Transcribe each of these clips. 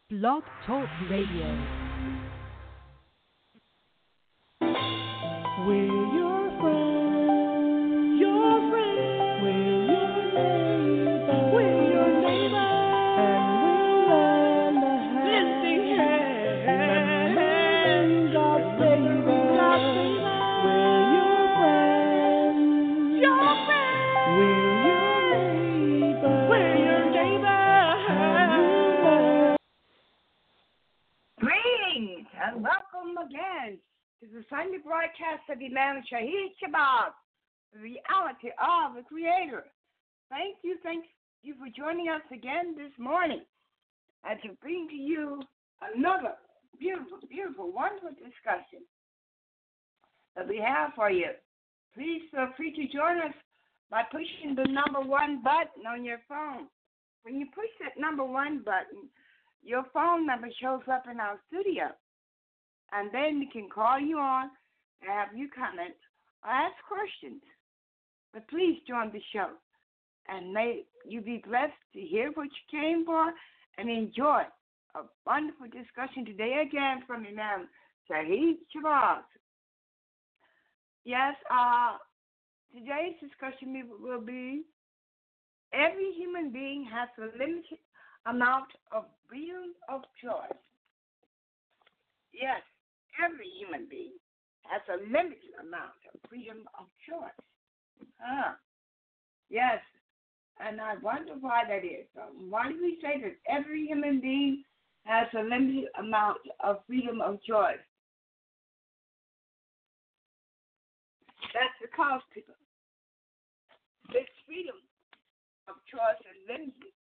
Blog Talk Radio. We're your friends, your friends. We're your neighbors, we're your neighbors. And we'll lend a hand, lending God's favor. We're your friends, your friends. We're your neighbors, we're your neighbors. And we'll Greetings and welcome again to the Sunday broadcast of Imam Shahid Shabazz, the reality of the Creator. Thank you for joining us again this morning and to bring to you another beautiful, wonderful discussion that we have for you. Please feel free to join us by pushing the number 1 button on your phone. When you push that number 1 button, your phone number shows up in our studio, and then we can call you on and have you comment or ask questions. But please join the show, and may you be blessed to hear what you came for and enjoy a wonderful discussion today again from Imam Shahid Shabazz. Yes, today's discussion will be every human being has a limited amount of freedom of choice. Yes, every human being has a limited amount of freedom of choice. Yes, and I wonder why that is. Why do we say that every human being has a limited amount of freedom of choice? That's because people, this freedom of choice is limited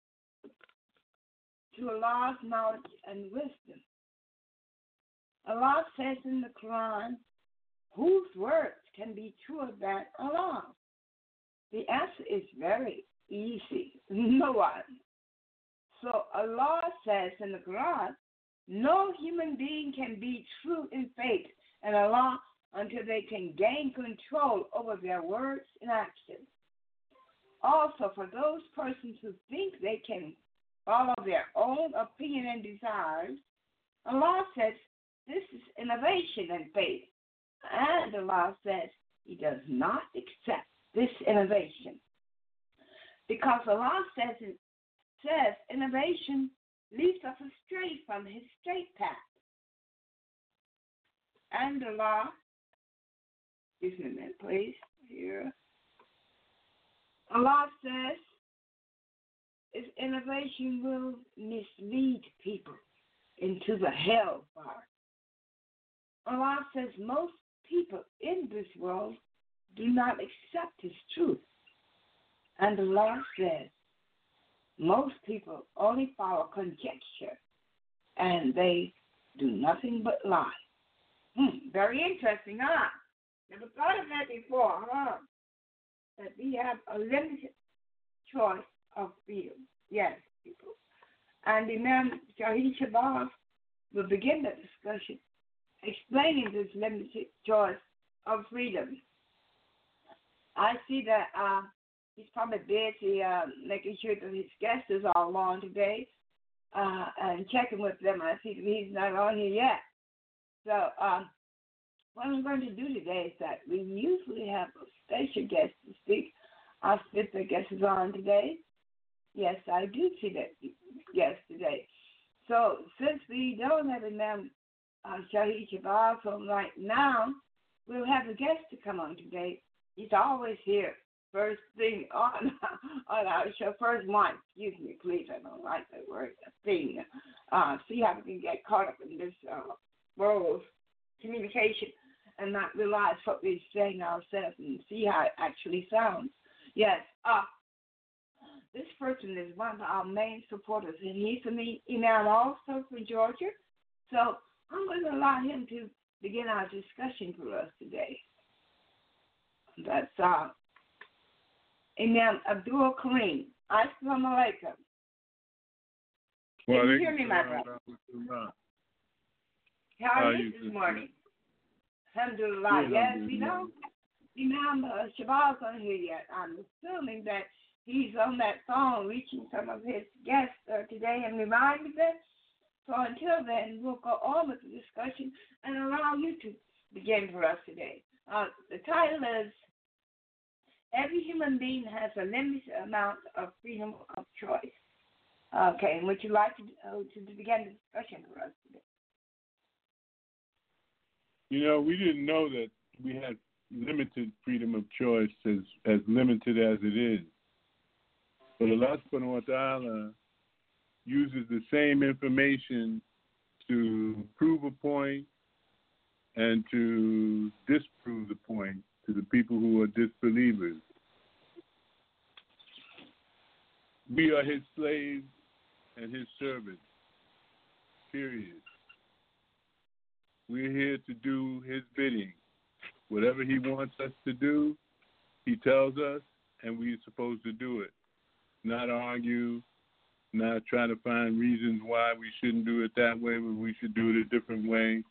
to Allah's knowledge and wisdom. Allah says in the Quran, whose words can be truer than Allah? The answer is very easy. No one. So Allah says in the Quran, no human being can be true in faith in Allah until they can gain control over their words and actions. Also, for those persons who think they can follow their own opinion and desires, Allah says this is innovation in faith. And Allah says He does not accept this innovation. Because Allah says innovation leads us astray from His straight path. And Allah, excuse me a minute, please, here. Allah says is innovation will mislead people into the hellfire. Allah says most people in this world do not accept His truth. And Allah says most people only follow conjecture and they do nothing but lie. Very interesting, huh? Never thought of that before, huh? That we have a limited choice of freedom. Yes, people. And Imam Shahid Shabazz will begin the discussion explaining this limited choice of freedom. I see that he's probably busy making sure that his guests is all on today and checking with them. I see that he's not on here yet. So what I'm going to do today is that we usually have a special guest to speak. Our special guest is on today. Yes, I do see that guest today. So since we don't have Imam Shahid Shabazz on right now, we'll have a guest to come on today. He's always here. First thing on our show, first one. Excuse me, please. I don't like that word, thing. See how we can get caught up in this world of communication and not realize what we're saying ourselves and see how it actually sounds. Yes. This person is one of our main supporters, and he's an imam also from Georgia. So I'm going to allow him to begin our discussion for us today. That's Imam Abdul Kareem. Assalamu alaikum. Can you hear me, my brother? How are you this morning? Alhamdulillah. Yes, we don't Imam Shabazz on here yet. I'm assuming that he's on that phone reaching some of his guests today and reminding them. So until then, we'll go on with the discussion and allow you to begin for us today. The title is Every Human Being Has a Limited Amount of Freedom of Choice. Okay, and would you like to begin the discussion for us today? You know, we didn't know that we had limited freedom of choice as limited as it is. But Allah subhanahu wa ta'ala uses the same information to prove a point and to disprove the point to the people who are disbelievers. We are his slaves and his servants, period. We're here to do his bidding. Whatever he wants us to do, he tells us, and we're supposed to do it. Not argue, not try to find reasons why we shouldn't do it that way, but we should do it a different way.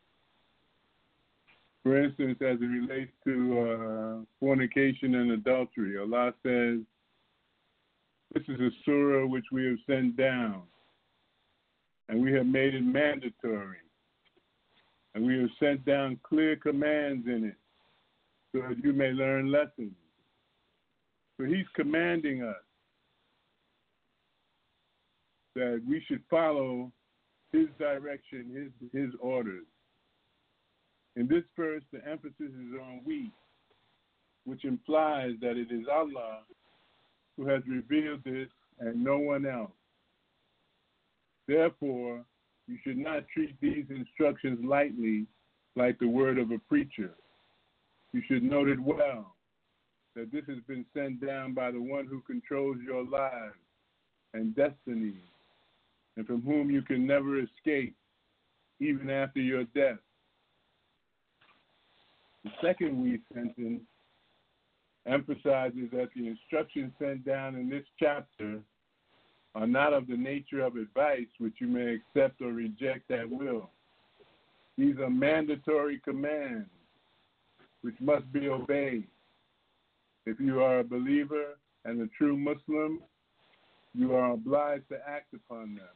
For instance, as it relates to fornication and adultery, Allah says, this is a surah which we have sent down, and we have made it mandatory. And we have sent down clear commands in it so that you may learn lessons. So he's commanding us that we should follow his direction, his orders. In this verse, the emphasis is on we, which implies that it is Allah who has revealed this and no one else. Therefore, you should not treat these instructions lightly like the word of a preacher. You should note it well, that this has been sent down by the one who controls your lives and destinies, and from whom you can never escape, even after your death. The second we sentence emphasizes that the instructions sent down in this chapter are not of the nature of advice which you may accept or reject at will. These are mandatory commands which must be obeyed. If you are a believer and a true Muslim, you are obliged to act upon them.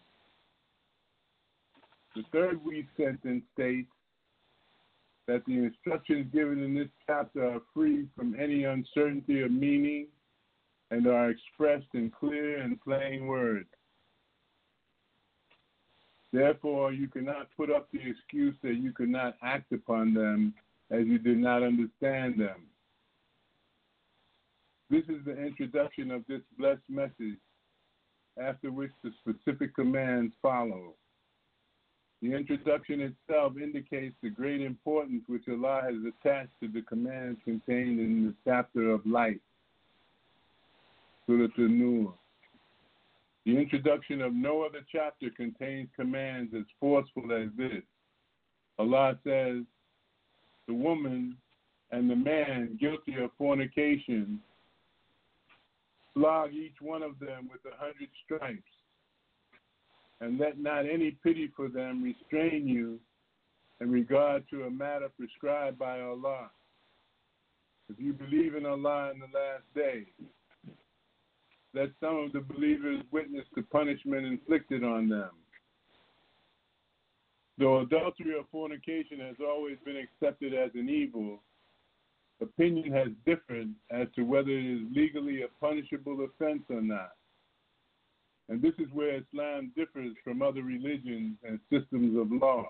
The third we sentence states that the instructions given in this chapter are free from any uncertainty of meaning and are expressed in clear and plain words. Therefore, you cannot put up the excuse that you could not act upon them as you did not understand them. This is the introduction of this blessed message, after which the specific commands follow. The introduction itself indicates the great importance which Allah has attached to the commands contained in the chapter of light, Surah An-Nur. The introduction of no other chapter contains commands as forceful as this. Allah says, the woman and the man guilty of fornication, flog each one of them with 100 stripes, and let not any pity for them restrain you in regard to a matter prescribed by Allah. If you believe in Allah in the last day, let some of the believers witness the punishment inflicted on them. Though adultery or fornication has always been accepted as an evil, opinion has differed as to whether it is legally a punishable offense or not. And this is where Islam differs from other religions and systems of law.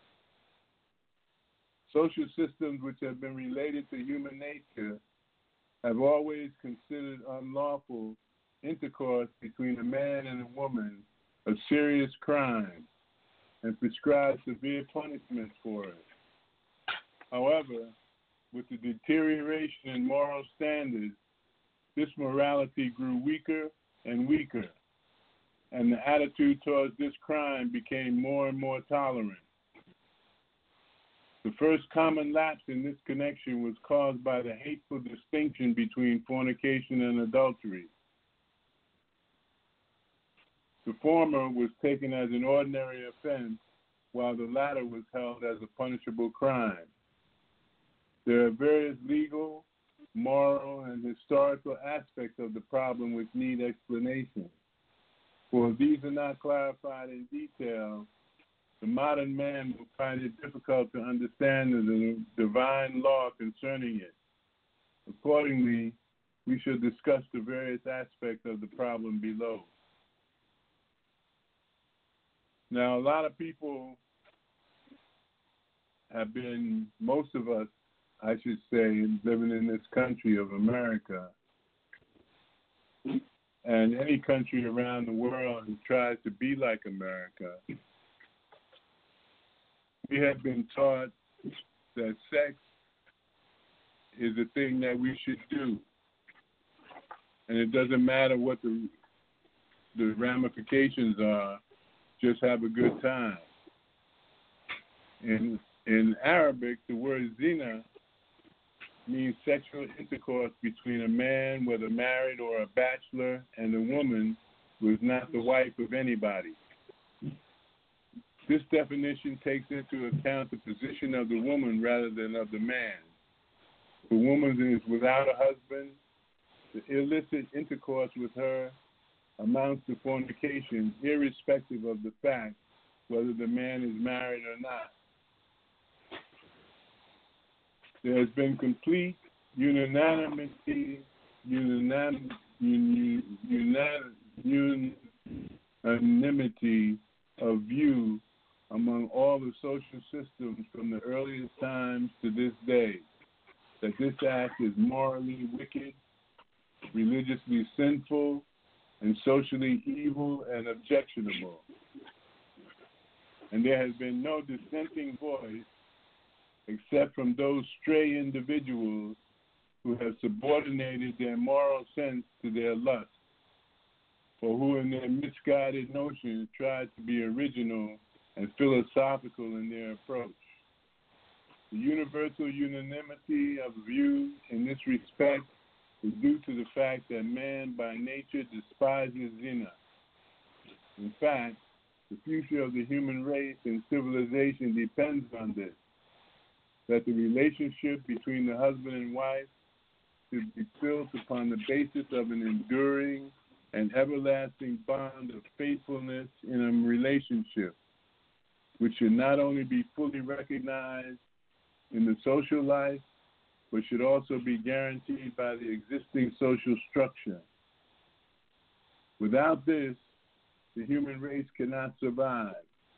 Social systems which have been related to human nature have always considered unlawful intercourse between a man and a woman a serious crime and prescribed severe punishments for it. However, with the deterioration in moral standards, this morality grew weaker and weaker, and the attitude towards this crime became more and more tolerant. The first common lapse in this connection was caused by the hateful distinction between fornication and adultery. The former was taken as an ordinary offense, while the latter was held as a punishable crime. There are various legal, moral, and historical aspects of the problem which need explanation. For if these are not clarified in detail, the modern man will find it difficult to understand the divine law concerning it. Accordingly, we should discuss the various aspects of the problem below. Now, a lot of people have been, most of us, I should say, living in this country of America, and any country around the world who tries to be like America, we have been taught that sex is a thing that we should do. And it doesn't matter what the ramifications are, just have a good time. In Arabic, the word zina means sexual intercourse between a man, whether married or a bachelor, and a woman who is not the wife of anybody. This definition takes into account the position of the woman rather than of the man. If a woman is without a husband, the illicit intercourse with her amounts to fornication, irrespective of the fact whether the man is married or not. There has been complete unanimity of view among all the social systems from the earliest times to this day that this act is morally wicked, religiously sinful, and socially evil and objectionable. And there has been no dissenting voice except from those stray individuals who have subordinated their moral sense to their lust, or who in their misguided notions tried to be original and philosophical in their approach. The universal unanimity of view in this respect is due to the fact that man by nature despises zina. In fact, the future of the human race and civilization depends on this, that the relationship between the husband and wife should be built upon the basis of an enduring and everlasting bond of faithfulness in a relationship, which should not only be fully recognized in the social life, but should also be guaranteed by the existing social structure. Without this, the human race cannot survive.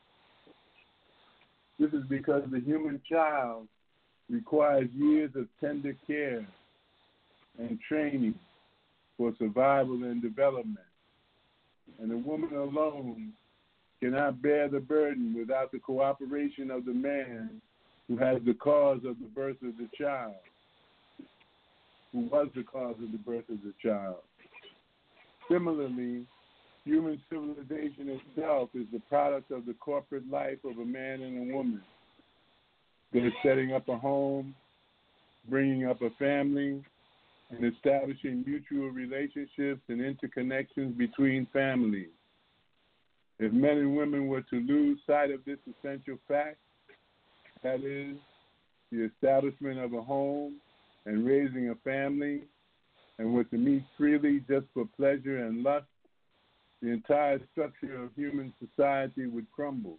This is because the human child requires years of tender care and training for survival and development. And a woman alone cannot bear the burden without the cooperation of the man who has the cause of the birth of the child, who was the cause of the birth of the child. Similarly, human civilization itself is the product of the corporate life of a man and a woman. They're setting up a home, bringing up a family, and establishing mutual relationships and interconnections between families. If men and women were to lose sight of this essential fact, that is, the establishment of a home and raising a family, and were to meet freely just for pleasure and lust, the entire structure of human society would crumble.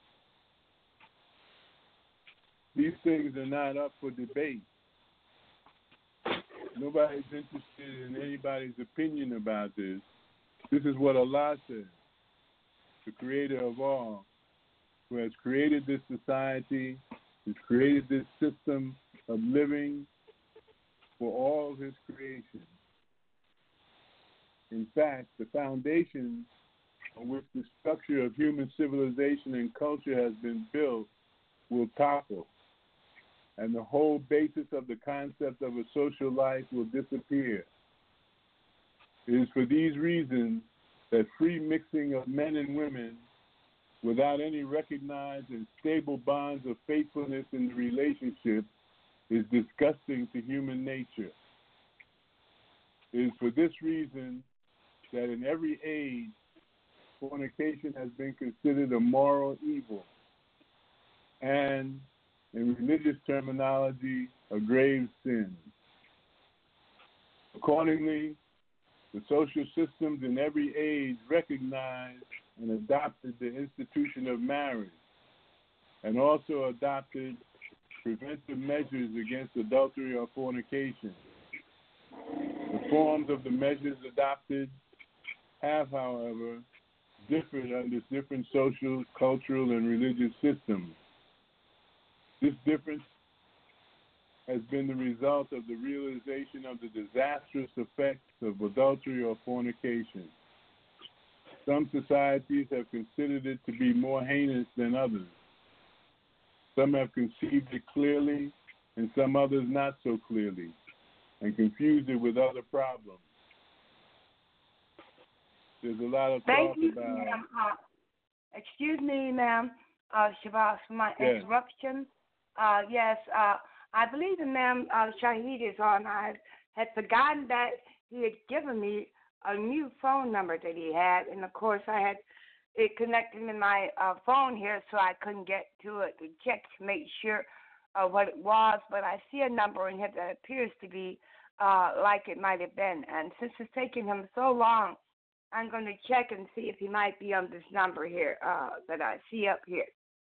These things are not up for debate. Nobody's interested in anybody's opinion about this. This is what Allah says, the creator of all, who has created this society, has created this system of living for all of his creation. In fact, the foundation on which the structure of human civilization and culture has been built will topple, and the whole basis of the concept of a social life will disappear. It is for these reasons that free mixing of men and women without any recognized and stable bonds of faithfulness in the relationship is disgusting to human nature. It is for this reason that in every age, fornication has been considered a moral evil and, in religious terminology, a grave sin. Accordingly, the social systems in every age recognized and adopted the institution of marriage and also adopted preventive measures against adultery or fornication. The forms of the measures adopted have, however, differed under different social, cultural, and religious systems. This difference has been the result of the realization of the disastrous effects of adultery or fornication. Some societies have considered it to be more heinous than others. Some have conceived it clearly, and some others not so clearly, and confused it with other problems. There's a lot of talk about... Ma'am. Excuse me, ma'am, Shabazz, for my interruption. Yes, I believe that ma'am Shahid is on. I had forgotten that he had given me a new phone number that he had, and of course I had it connected in my phone here, so I couldn't get to it to check to make sure what it was. But I see a number in here that appears to be like it might have been. And since it's taken him so long, I'm going to check and see if he might be on this number here that I see up here.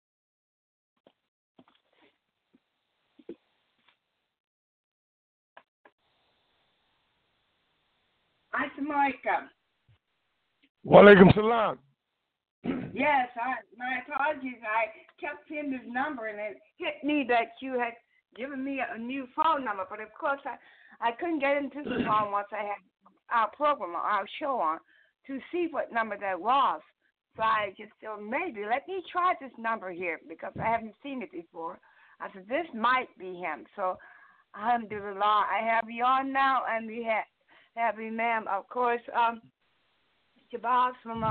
Assalamu alaikum. Wa alaikum salam. Yes, my apologies. I kept seeing this number, and it hit me that you had given me a new phone number. But, of course, I couldn't get into the phone once I had our program, our show on, to see what number that was. So I just thought, maybe, let me try this number here, because I haven't seen it before. I said, this might be him. So, alhamdulillah, I have you on now, and we have you, ma'am, of course, Shabazz from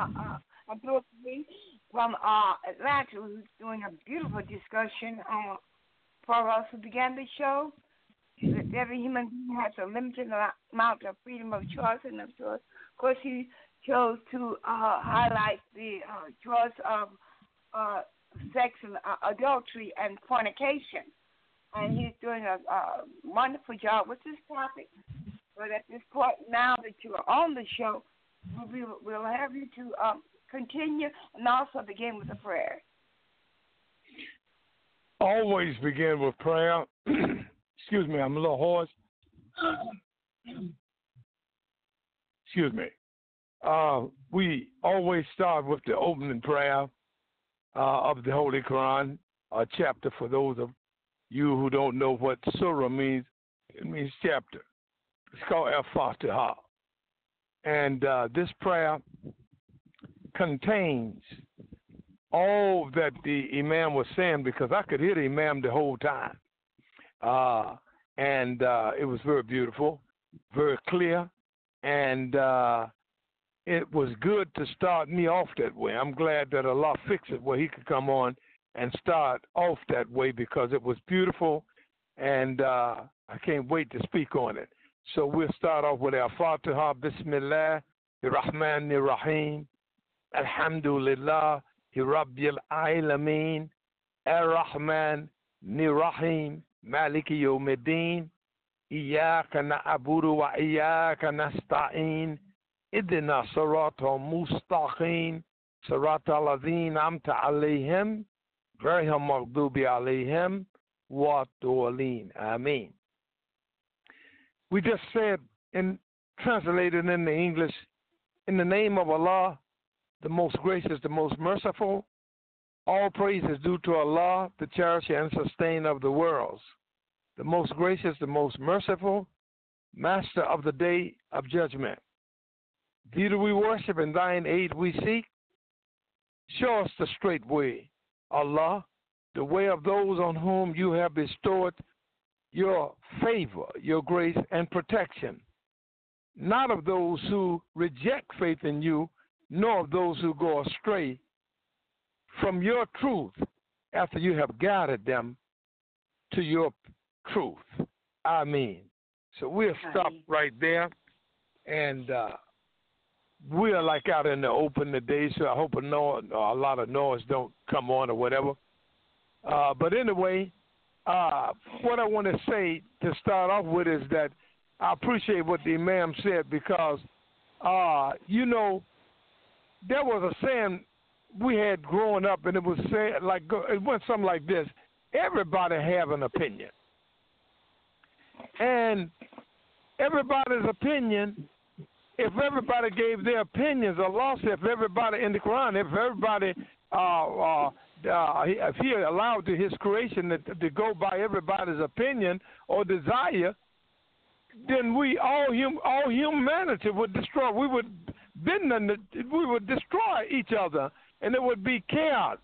Atlanta, who's doing a beautiful discussion for us who began the show. That every human being has a limited amount of freedom of choice, and of course, he chose to highlight the choice of sex and adultery and fornication. And he's doing a wonderful job with this topic. But at this point, now that you are on the show, we'll have you to continue and also begin with a prayer. Always begin with prayer. Excuse me, I'm a little hoarse. Excuse me. We always start with the opening prayer of the Holy Quran, a chapter for those of you who don't know what surah means. It means chapter. It's called Al-Fatiha. And this prayer contains all that the Imam was saying, because I could hear the Imam the whole time. And it was very beautiful, very clear, and it was good to start me off that way. I'm glad that Allah fixed it where he could come on and start off that way, because it was beautiful, and I can't wait to speak on it. So we'll start off with our Fatiha. Bismillah, Ar-Rahman Ar-Rahim, Alhamdulillah, Rabbil Alameen, Ar-Rahman Ar-Rahim, Maliki Yawmiddin, Iyaka na'budu wa iyaka nasta'in, Idina Sirata Mustaqim, Sirata Alladhina Amta Alayhim, Ghayril Maghdubi Alayhim, wa Dhalin. Ameen. We just said, and translated in the English, in the name of Allah, the most gracious, the most merciful, all praise is due to Allah, the cherisher and sustainer of the worlds, the most gracious, the most merciful, master of the day of judgment. Thee do we worship, and thine aid we seek. Show us the straight way, Allah, the way of those on whom you have bestowed your favor, your grace, and protection, not of those who reject faith in you, nor of those who go astray from your truth after you have guided them to your truth. Amen. So we'll stop right there, and we're like out in the open today, so I hope a lot of noise don't come on or whatever. But anyway, what I want to say to start off with is that I appreciate what the Imam said, because, there was a saying we had growing up, and it was said like it went something like this: everybody have an opinion, and everybody's opinion. If everybody gave their opinions, Allah said, if everybody in the Quran, if everybody, if He allowed to His creation to go by everybody's opinion or desire, then all humanity would destroy. We would destroy each other, and it would be chaos.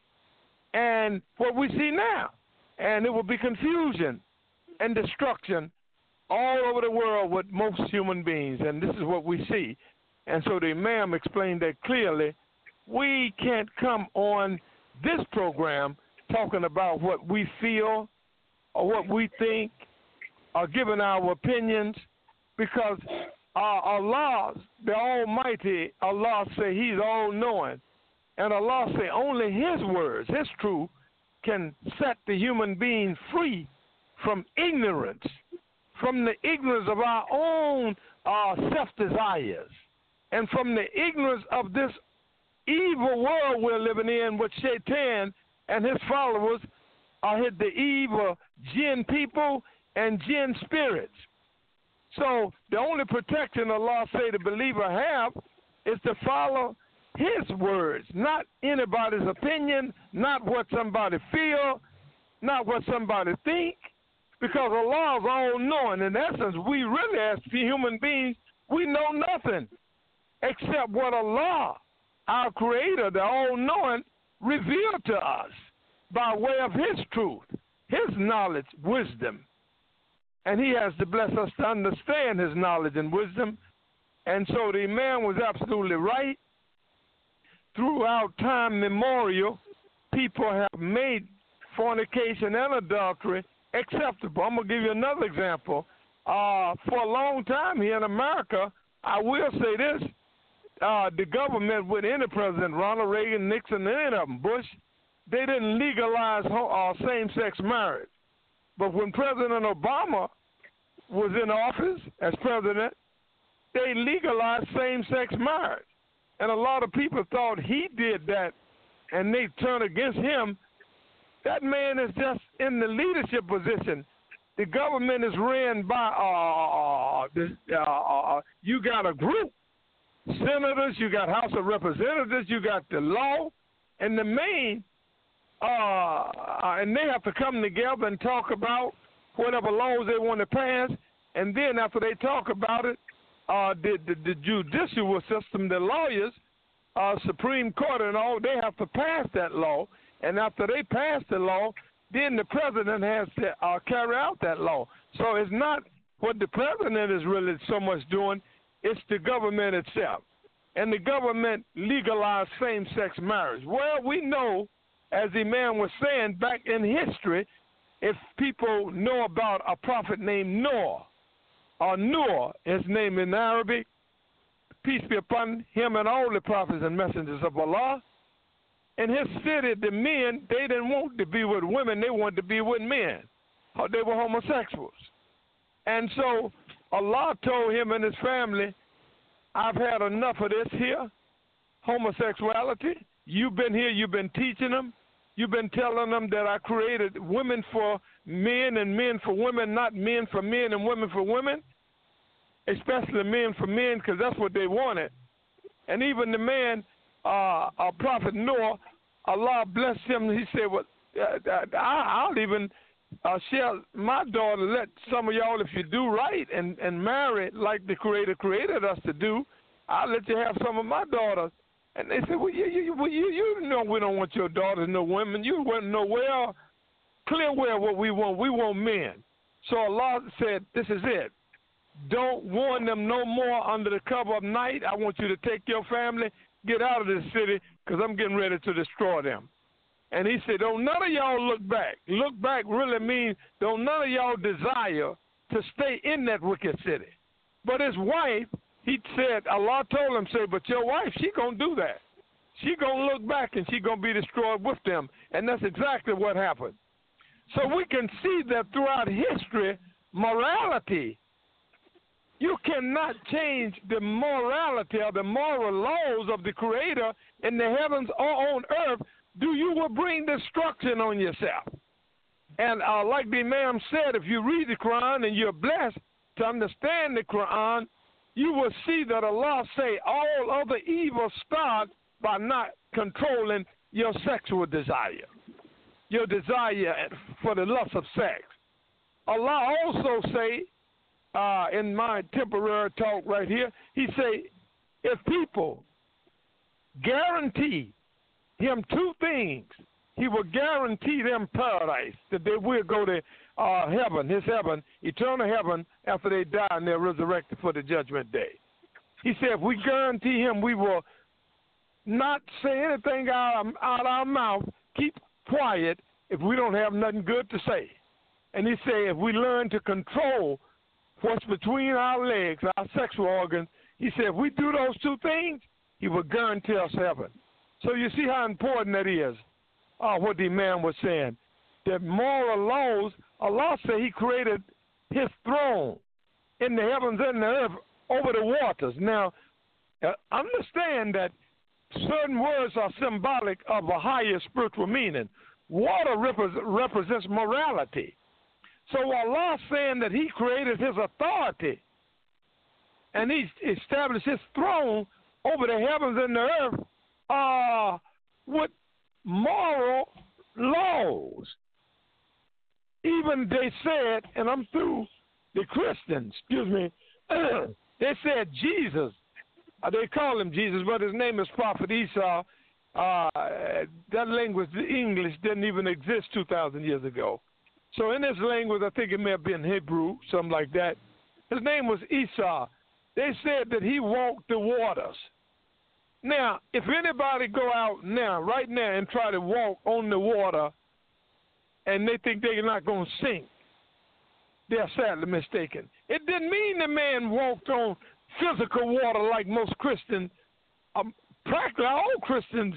And what we see now, and it would be confusion and destruction all over the world with most human beings, and this is what we see. And so the Imam explained that clearly. We can't come on this program talking about what we feel or what we think or giving our opinions, because Allah, the Almighty, Allah say He's all-knowing, and Allah say only His words, His truth, can set the human being free from ignorance, from the ignorance of our own self-desires, and from the ignorance of this evil world we're living in with Shaitan and his followers are the evil jinn people and jinn spirits. So the only protection Allah say the believer have is to follow His words, not anybody's opinion, not what somebody feel, not what somebody think, because Allah is all-knowing. In essence, we really, as human beings, we know nothing except what Allah, our Creator, the all-knowing, revealed to us by way of His truth, His knowledge, wisdom. And He has to bless us to understand His knowledge and wisdom. And so the Imam was absolutely right. Throughout time memorial, people have made fornication and adultery acceptable. I'm going to give you another example. For a long time here in America, I will say this, the government with any president, Ronald Reagan, Nixon, any of them, Bush, they didn't legalize same-sex marriage. But when President Obama was in office as president, they legalized same-sex marriage. And a lot of people thought he did that, and they turned against him. That man is just in the leadership position. The government is ran by, you got a group, senators, you got House of Representatives, you got the law, and the main, and they have to come together and talk about whatever laws they want to pass, and then after they talk about it, the judicial system, the lawyers, Supreme Court and all, they have to pass that law. And after they pass the law, then the president has to carry out that law. So it's not what the president is really so much doing, it's the government itself. And the government legalized same-sex marriage. Well, we know, as the man was saying, back in history, if people know about a prophet named Noah, or Noah, his name in Arabic, peace be upon him and all the prophets and messengers of Allah. In his city, the men, they didn't want to be with women, they wanted to be with men. They were homosexuals. And so Allah told him and his family, I've had enough of this here, homosexuality. You've been here, you've been teaching them. You've been telling them that I created women for men and men for women, not men for men and women for women, especially men for men, because that's what they wanted. And even the man, Prophet Noah, Allah blessed him. He said, well, I'll even share my daughter, let some of y'all, if you do right and marry like the Creator created us to do, I'll let you have some of my daughters. And they said, well, you know we don't want your daughters, no women. You want to know well, clear well what we want. We want men. So Allah said, this is it. Don't warn them no more under the cover of night. I want you to take your family, get out of this city, because I'm getting ready to destroy them. And he said, don't none of y'all look back. Look back really means don't none of y'all desire to stay in that wicked city. But his wife, he said, Allah told him, say, but your wife, she going to do that. She going to look back and she going to be destroyed with them. And that's exactly what happened. So we can see that throughout history, morality You cannot change the morality or the moral laws of the Creator in the heavens or on earth. You will bring destruction on yourself. And like the Imam said, if you read the Quran and you're blessed to understand the Quran, you will see that Allah say all other evil start by not controlling your sexual desire, your desire for the lust of sex. Allah also say, in my temporary talk right here, he say, if people guarantee him two things, he will guarantee them paradise, that they will go to heaven, his heaven, eternal heaven, after they die and they're resurrected for the judgment day. He said, if we guarantee him, we will not say anything out our mouth, keep quiet if we don't have nothing good to say. And he said, if we learn to control what's between our legs, our sexual organs, he said, if we do those two things, he will guarantee us heaven. So you see how important that is, what the man was saying. That moral laws, Allah said he created his throne in the heavens and the earth over the waters. Now, understand that certain words are symbolic of a higher spiritual meaning. Water represents morality. So Allah saying that he created his authority and he established his throne over the heavens and the earth with moral laws. Even they said, and I'm through, the Christians, they said Jesus, they call him Jesus, but his name is Prophet Esau. That language, the English, didn't even exist 2,000 years ago. So in this language, I think it may have been Hebrew, something like that. His name was Esau. They said that he walked the waters. Now, if anybody go out now, right now, and try to walk on the water, and they think they're not going to sink, they're sadly mistaken. It didn't mean the man walked on physical water like most Christians, practically all Christians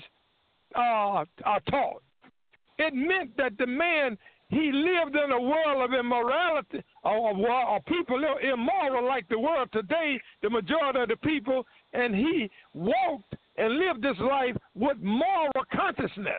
are taught. It meant that the man, he lived in a world of immorality, or people live immoral like the world today, the majority of the people, and he walked and lived this life with moral consciousness.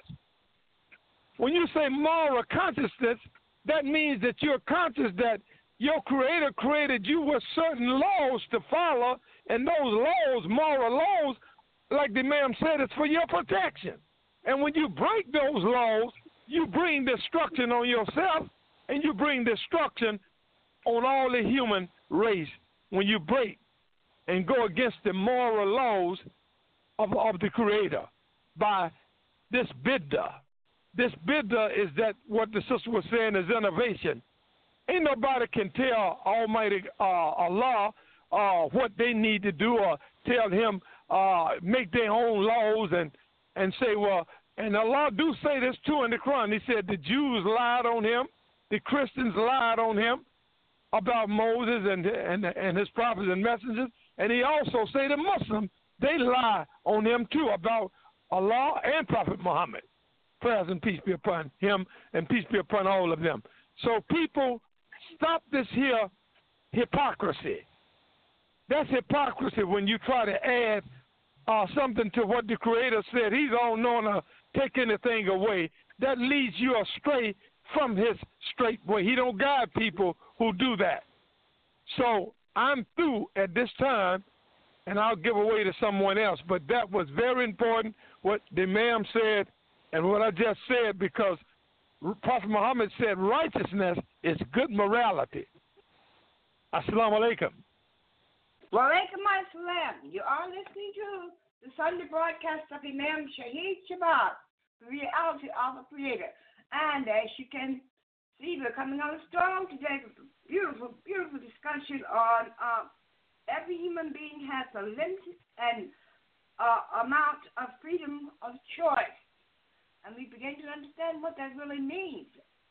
When you say moral consciousness, that means that you're conscious that your Creator created you with certain laws to follow, and those laws, moral laws, like the Imam said, it's for your protection. And when you break those laws, you bring destruction on yourself, and you bring destruction on all the human race when you break and go against the moral laws of the Creator by this bid'ah. This bid'ah is that what the sister was saying is innovation. Ain't nobody can tell Almighty Allah what they need to do, or tell him make their own laws and say, well, and Allah do say this too in the Quran. He said the Jews lied on him, the Christians lied on him about Moses and his prophets and messengers, and he also say the Muslims, they lie on him too about Allah and Prophet Muhammad. Prayers and peace be upon him and peace be upon all of them. So people, stop this here hypocrisy. That's hypocrisy when you try to add something to what the Creator said. He's all known to take anything away. That leads you astray from his straight way. He don't guide people who do that. So I'm through at this time, and I'll give away to someone else. But that was very important, what the Imam said and what I just said, because Prophet Muhammad said righteousness is good morality. Assalamu alaikum. Wa alaikum assalam. You are listening to the Sunday broadcast of Imam Shahid Shabazz, the reality of the Creator. And as you can see, we're coming on strong today with a beautiful, beautiful discussion on every human being has a limited and amount of freedom of choice. And we begin to understand what that really means.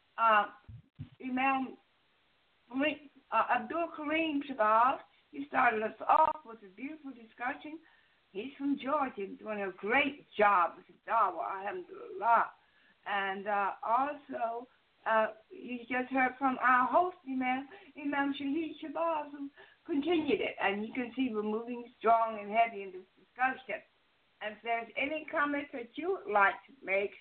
Imam Abdul Kareem Shabazz, he started us off with a beautiful discussion. He's from Georgia, doing a great job with his dawah, alhamdulillah. And also, you just heard from our host, Imam Shahid Shabazz, who continued it, and you can see we're moving strong and heavy in this discussion. And if there's any comments that you would like to make,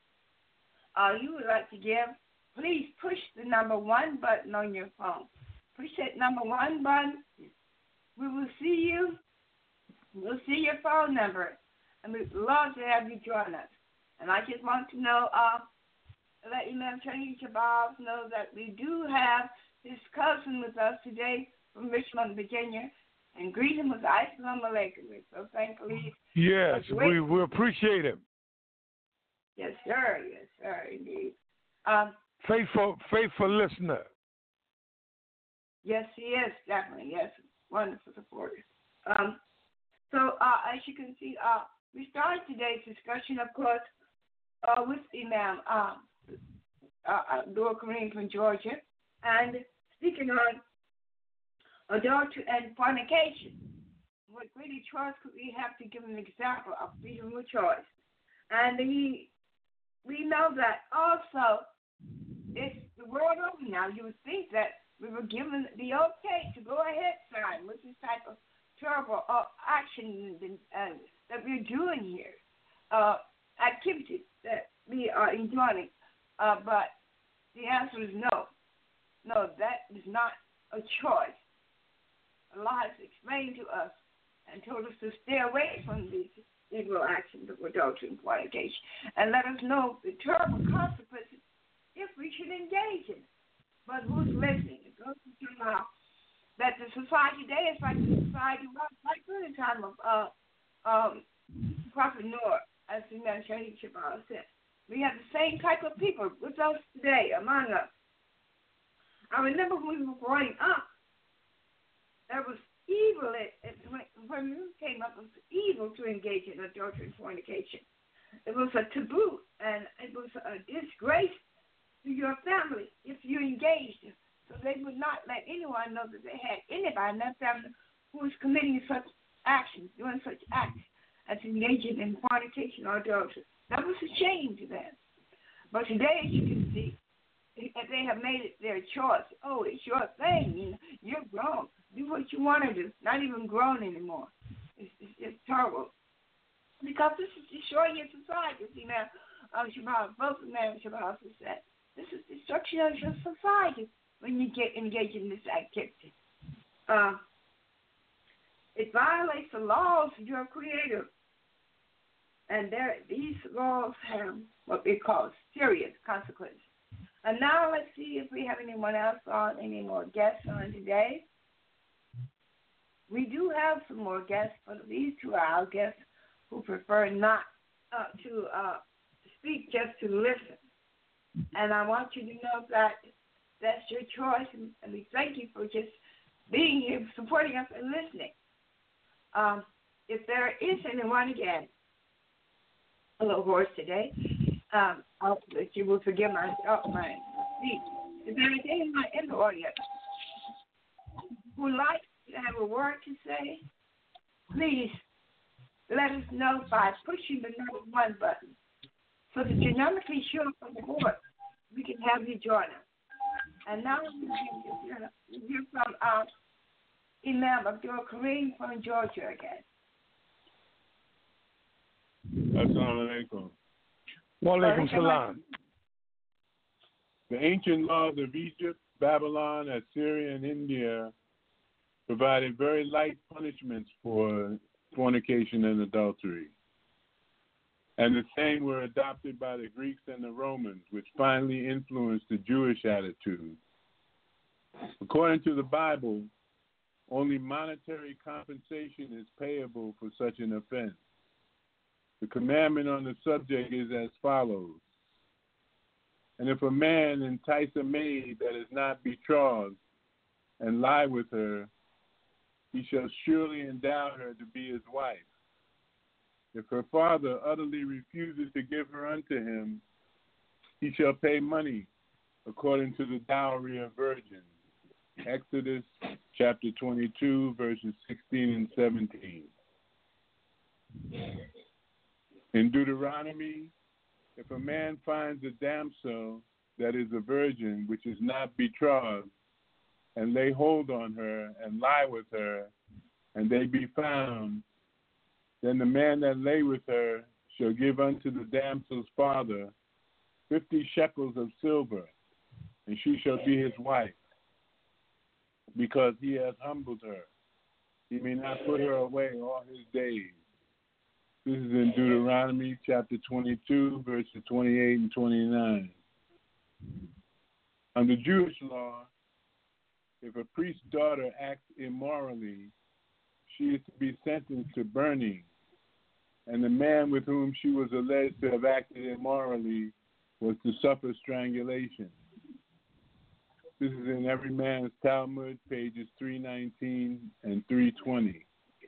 you would like to give, please push the number 1 button on your phone. Push that number 1 button. We will see you. We'll see your phone number, and we'd love to have you join us. And I just want to know, let Imam Tony Shabazz know that we do have his cousin with us today from Richmond, Virginia, and greet him with Assalamu alaikum. We're so thankful. Yes, we appreciate him. Yes, sir. Yes, sir, indeed. Faithful listener. Yes, he is, definitely. Yes, wonderful supporter. So, as you can see, we started today's discussion, of course, with Imam Abdul Kareem from Georgia, and speaking on adultery and fornication. What really choice could we have to give an example of freedom of choice? And we know that also it's the world over now. You would think that we were given the okay to go ahead sign with this type of terrible action that we're doing here, activities that we are enjoying. But the answer is no. No, that is not a choice. Allah has explained to us and told us to stay away from these evil actions of adultery and fornication, and let us know the terrible consequences if we should engage in it. But who's listening? It goes to show that the society today is like the society was like during the time of Prophet Noah, as the man Shahid Shabazz said. We have the same type of people with us today, among us. I remember when we were growing up, there was evil. When we came up, it was evil to engage in adultery and fornication. It was a taboo, and it was a disgrace to your family if you engaged. So they would not let anyone know that they had anybody in their family who was committing such actions, doing such acts as engaging in fornication or adultery. That was a shame to them. But today, as you can see, they have made it their choice. Oh, it's your thing. You're grown. Do what you want to do. Not even grown anymore. It's terrible. Because this is destroying your society. See, now, both Imam Shabazz has said, this is destruction of your society when you get engaged in this activity. It violates the laws of your Creator. And these laws have what we call serious consequences. And now let's see if we have anyone else on, any more guests on today. We do have some more guests, but these two are our guests who prefer not to speak, just to listen. And I want you to know that that's your choice, and we thank you for just being here, supporting us, and listening. If there is anyone, again, a little hoarse today, if you will forgive my speech. If there is anyone in the audience who would like to have a word to say, please let us know by pushing the number 1 button so that you're not only sure from the board, we can have you join us. And now we hear from Imam Abdul Kareem from Georgia again. Assalamu alaikum. Wa alaikum salam. The ancient laws of Egypt, Babylon, Assyria, and India provided very light punishments for fornication and adultery. And the same were adopted by the Greeks and the Romans, which finally influenced the Jewish attitude. According to the Bible, only monetary compensation is payable for such an offense. The commandment on the subject is as follows. And if a man entice a maid that is not betrothed and lie with her, he shall surely endow her to be his wife. If her father utterly refuses to give her unto him, he shall pay money according to the dowry of virgins. Exodus chapter 22, verses 16 and 17. In Deuteronomy, if a man finds a damsel that is a virgin, which is not betrothed, and lay hold on her, and lie with her, and they be found, then the man that lay with her shall give unto the damsel's father 50 shekels of silver, and she shall be his wife, because he has humbled her. He may not put her away all his days. This is in Deuteronomy chapter 22, verses 28 and 29. Under Jewish law, if a priest's daughter acts immorally, she is to be sentenced to burning, and the man with whom she was alleged to have acted immorally was to suffer strangulation. This is in Every Man's Talmud, pages 319 and 320.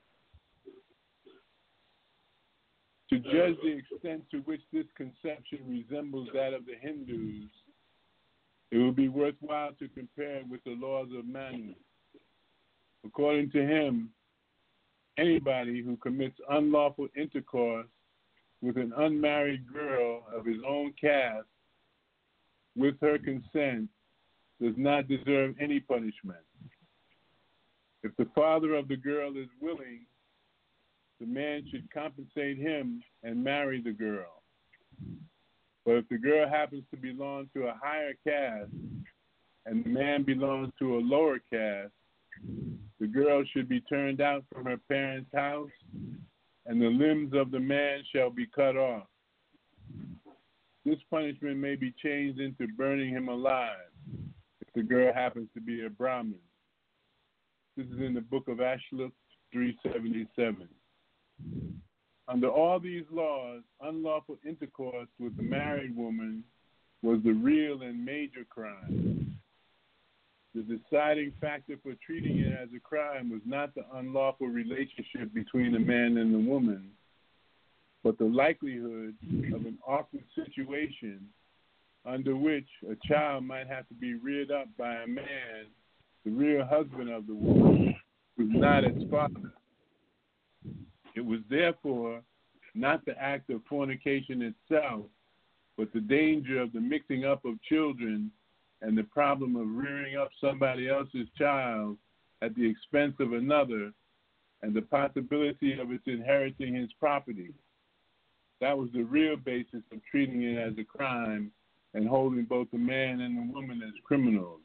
To judge the extent to which this conception resembles that of the Hindus, it would be worthwhile to compare it with the laws of Manu. According to him, anybody who commits unlawful intercourse with an unmarried girl of his own caste with her consent does not deserve any punishment. If the father of the girl is willing, the man should compensate him and marry the girl. But if the girl happens to belong to a higher caste and the man belongs to a lower caste, the girl should be turned out from her parents' house, and the limbs of the man shall be cut off. This punishment may be changed into burning him alive if the girl happens to be a Brahmin. This is in the book of Ashlut 377. Under all these laws, unlawful intercourse with a married woman was the real and major crime. The deciding factor for treating it as a crime was not the unlawful relationship between the man and the woman, but the likelihood of an awkward situation under which a child might have to be reared up by a man, the real husband of the woman, who was not its father. It was therefore not the act of fornication itself, but the danger of the mixing up of children and the problem of rearing up somebody else's child at the expense of another, and the possibility of its inheriting his property. That was the real basis of treating it as a crime and holding both the man and the woman as criminals.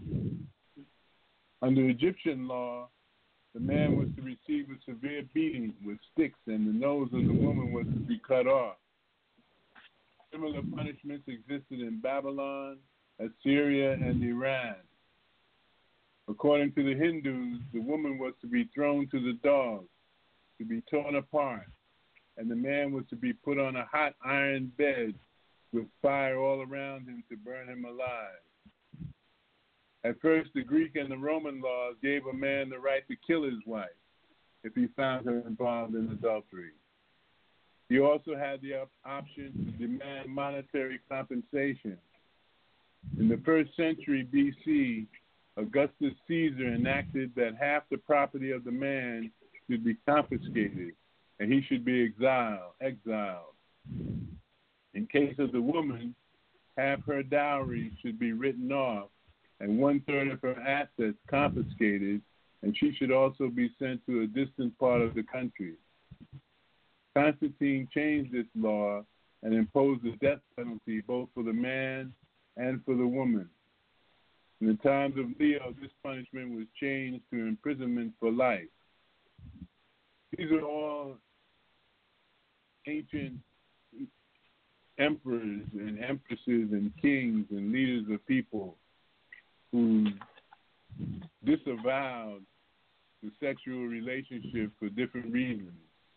Under Egyptian law, the man was to receive a severe beating with sticks, and the nose of the woman was to be cut off. Similar punishments existed in Babylon, Assyria, and Iran. According to the Hindus, the woman was to be thrown to the dogs, to be torn apart, and the man was to be put on a hot iron bed with fire all around him to burn him alive. At first, the Greek and the Roman laws gave a man the right to kill his wife if he found her involved in adultery. He also had the option to demand monetary compensation. In the 1st century B.C., Augustus Caesar enacted that half the property of the man should be confiscated and he should be exiled. In case of the woman, half her dowry should be written off and 1/3 of her assets confiscated, and she should also be sent to a distant part of the country. Constantine changed this law and imposed the death penalty both for the man and for the woman. In the times of Leo, this punishment was changed to imprisonment for life. These are all ancient emperors and empresses and kings and leaders of people who disavowed the sexual relationship for different reasons.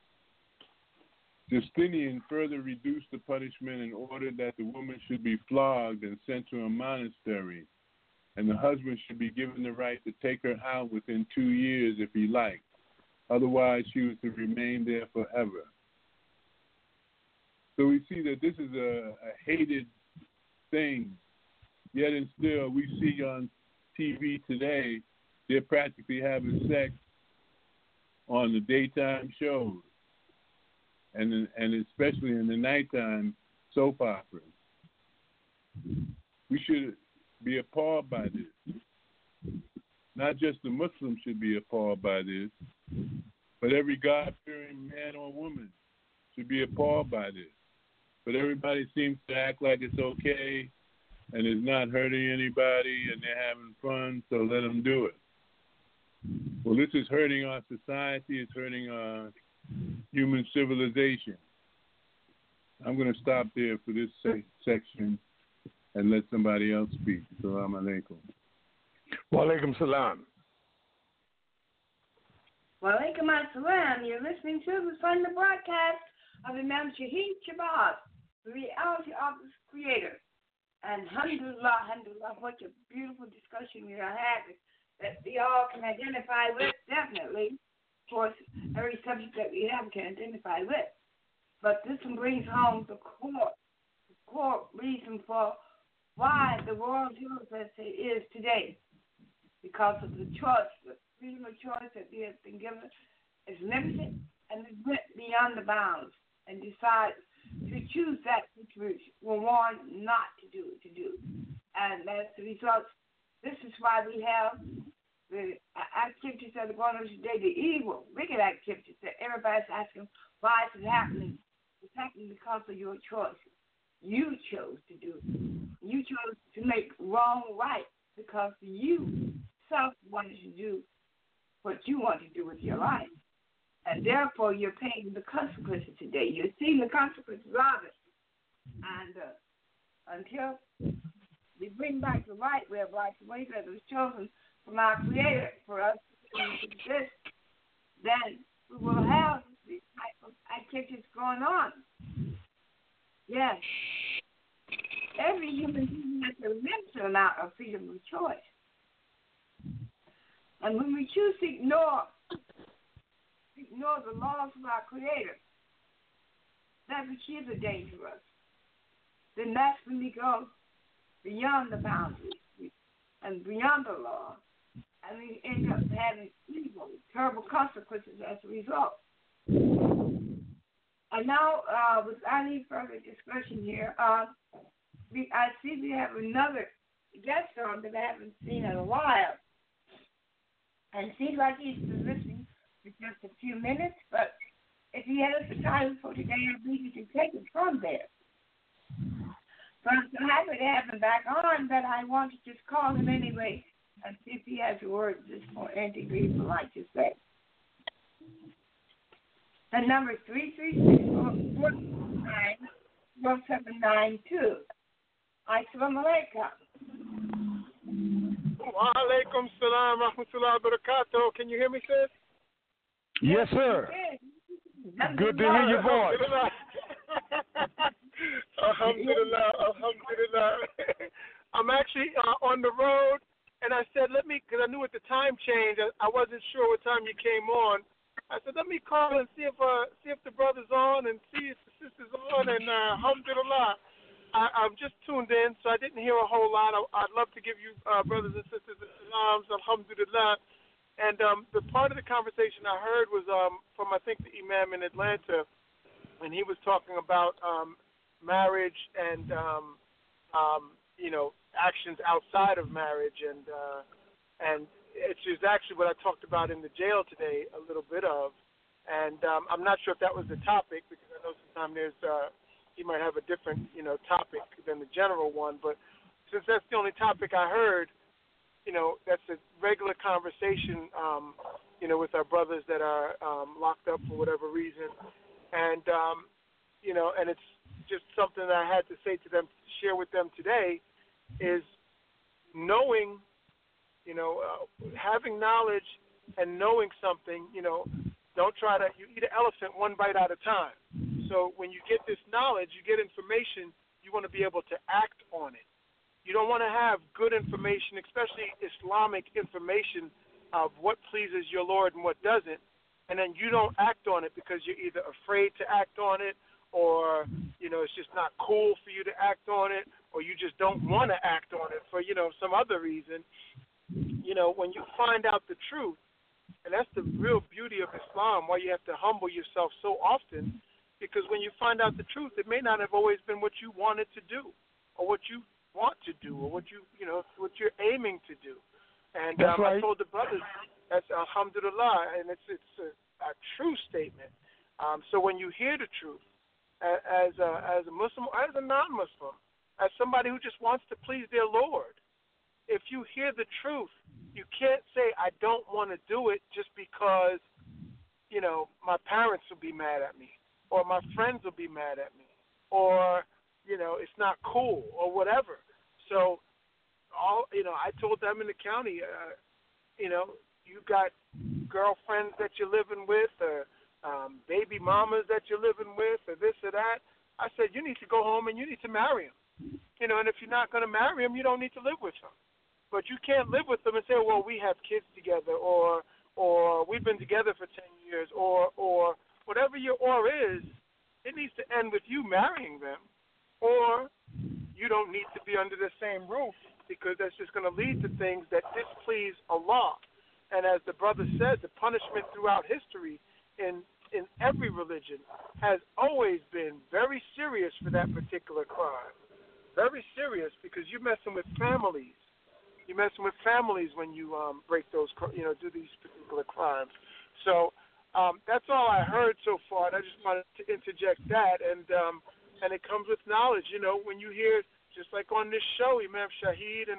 Justinian further reduced the punishment and ordered that the woman should be flogged and sent to a monastery, and the husband should be given the right to take her out within 2 years if he liked. Otherwise, she was to remain there forever. So we see that this is a hated thing. Yet and still, we see on TV today, they're practically having sex on the daytime shows, and especially in the nighttime soap operas. We should be appalled by this. Not just the Muslims should be appalled by this, but every God-fearing man or woman should be appalled by this. But everybody seems to act like it's okay and it's not hurting anybody and they're having fun, so let them do it. Well, this is hurting our society. It's hurting our human civilization. I'm going to stop there for this section and let somebody else speak. Assalamu alaikum. Wa alaikum salam. Wa alaikum assalam. You're listening to the Sunday broadcast of Imam Shahid Shabazz, the reality of the Creator. And alhamdulillah, what a beautiful discussion we are having that we all can identify with, definitely. Of course, every subject that we have can identify with. But this one brings home the core reason for why the world is as it is today. Because of the choice, the freedom of choice that we have been given is limited and it went beyond the bounds and decide to choose that which we were warned not to do. And as a result, this is why we have the activities that are going on today, the evil, wicked activities that everybody's asking, why is it happening? It's happening because of your choices. You chose to do it. You chose to make wrong right because you self wanted to do what you want to do with your life. And therefore, you're paying the consequences today. You're seeing the consequences of it. And until we bring back the right way of life, the way that was chosen from our Creator for us to exist, then we will have these type of activities going on. Yes. Every human being has a limited amount of freedom of choice. And when we choose to ignore the laws of our Creator, that which is a danger to us, then that's when we go beyond the boundaries and beyond the law, and we end up having evil, terrible consequences as a result. And now, without any further discussion here, I see we have another guest on that I haven't seen in a while. And it seems like he's been listening for just a few minutes, but if he has the time for today, I believe he can take it from there. So I'm so happy to have him back on, but I want to just call him anyway and see if he has a word at this point, anything he would like to say. The number is 336-449-4792. Assalamu alaikum. Wa alaikum salam wa rahmatullahi wa barakatuh. Can you hear me, sis? Yes, sir. Good to hear your voice. Alhamdulillah. I'm actually on the road, and I said, because I knew with the time change, I wasn't sure what time you came on. I said, let me call and see if the brother's on and see if the sister's on, and alhamdulillah. I'm just tuned in, so I didn't hear a whole lot. I'd love to give you brothers and sisters salams, alhamdulillah. And the part of the conversation I heard was from, I think, the Imam in Atlanta, and he was talking about marriage and, actions outside of marriage. And it's just actually what I talked about in the jail today, a little bit of. And I'm not sure if that was the topic, because I know sometimes there's he might have a different, topic than the general one. But since that's the only topic I heard, that's a regular conversation, with our brothers that are locked up for whatever reason. And, and it's just something that I had to say to them, share with them today, is knowing, having knowledge and knowing something, don't try to, you eat an elephant one bite at a time. So when you get this knowledge, you get information, you want to be able to act on it. You don't want to have good information, especially Islamic information of what pleases your Lord and what doesn't, and then you don't act on it because you're either afraid to act on it, or, it's just not cool for you to act on it, or you just don't want to act on it for, some other reason. When you find out the truth, and that's the real beauty of Islam, why you have to humble yourself so often, because when you find out the truth, it may not have always been what you wanted to do, or what you want to do, or what what you're aiming to do. And That's right. I told the brothers, that's alhamdulillah, and it's a true statement. So when you hear the truth, as a Muslim, as a non-Muslim, as somebody who just wants to please their Lord, if you hear the truth, you can't say, I don't want to do it just because, my parents will be mad at me, or my friends will be mad at me, or, it's not cool, or whatever. So, I told them in the county, you got girlfriends that you're living with, or baby mamas that you're living with, or this or that. I said, you need to go home and you need to marry them. And if you're not going to marry them, you don't need to live with them. But you can't live with them and say, well, we have kids together, or we've been together for 10 years, or whatever your or is, it needs to end with you marrying them, or you don't need to be under the same roof, because that's just going to lead to things that displease Allah. And as the brother said, the punishment throughout history in every religion has always been very serious for that particular crime. Very serious, because you're messing with families. You're messing with families when you break those, do these particular crimes. So that's all I heard so far, and I just wanted to interject that. And it comes with knowledge. When you hear, just like on this show, Imam Shahid and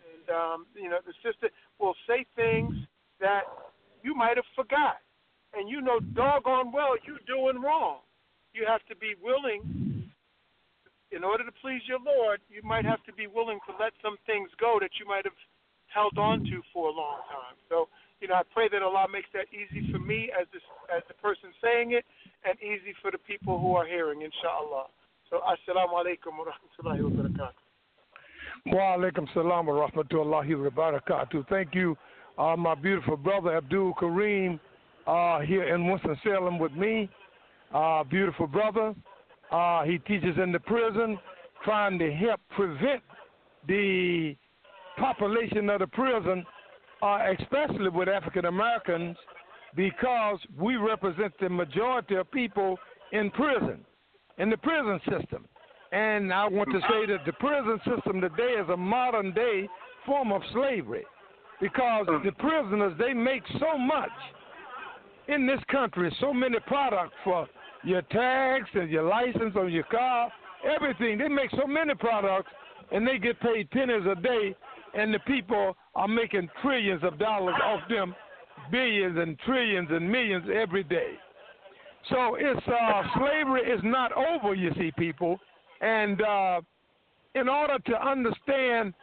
the sister will say things that you might have forgot, and doggone well you're doing wrong. You have to be willing, in order to please your Lord, you might have to be willing to let some things go that you might have held on to for a long time. So, I pray that Allah makes that easy for me as the person saying it, and easy for the people who are hearing, inshallah. So, assalamu alaikum wa rahmatullahi wa barakatuh. Wa alaikum salam wa rahmatullahi wa barakatuh. Thank you, my beautiful brother Abdul Kareem, here in Winston-Salem with me. Beautiful brother. He teaches in the prison, trying to help prevent the population of the prison, especially with African Americans, because we represent the majority of people in prison, in the prison system. And I want to say that the prison system today is a modern day form of slavery, because the prisoners, they make so much in this country, so many products for your tags and your license on your car, everything. They make so many products, and they get paid pennies a day, and the people are making trillions of dollars off them, billions and trillions and millions every day. So it's slavery is not over, you see, people. And in order to understand,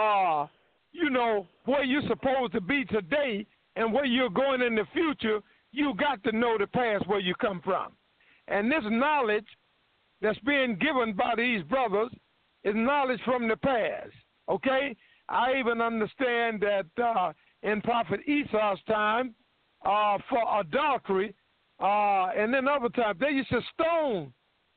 where you're supposed to be today and where you're going in the future, you got to know the past, where you come from. And this knowledge that's being given by these brothers is knowledge from the past, okay? I even understand that in Prophet Esau's time, for adultery, and then other times, they used to stone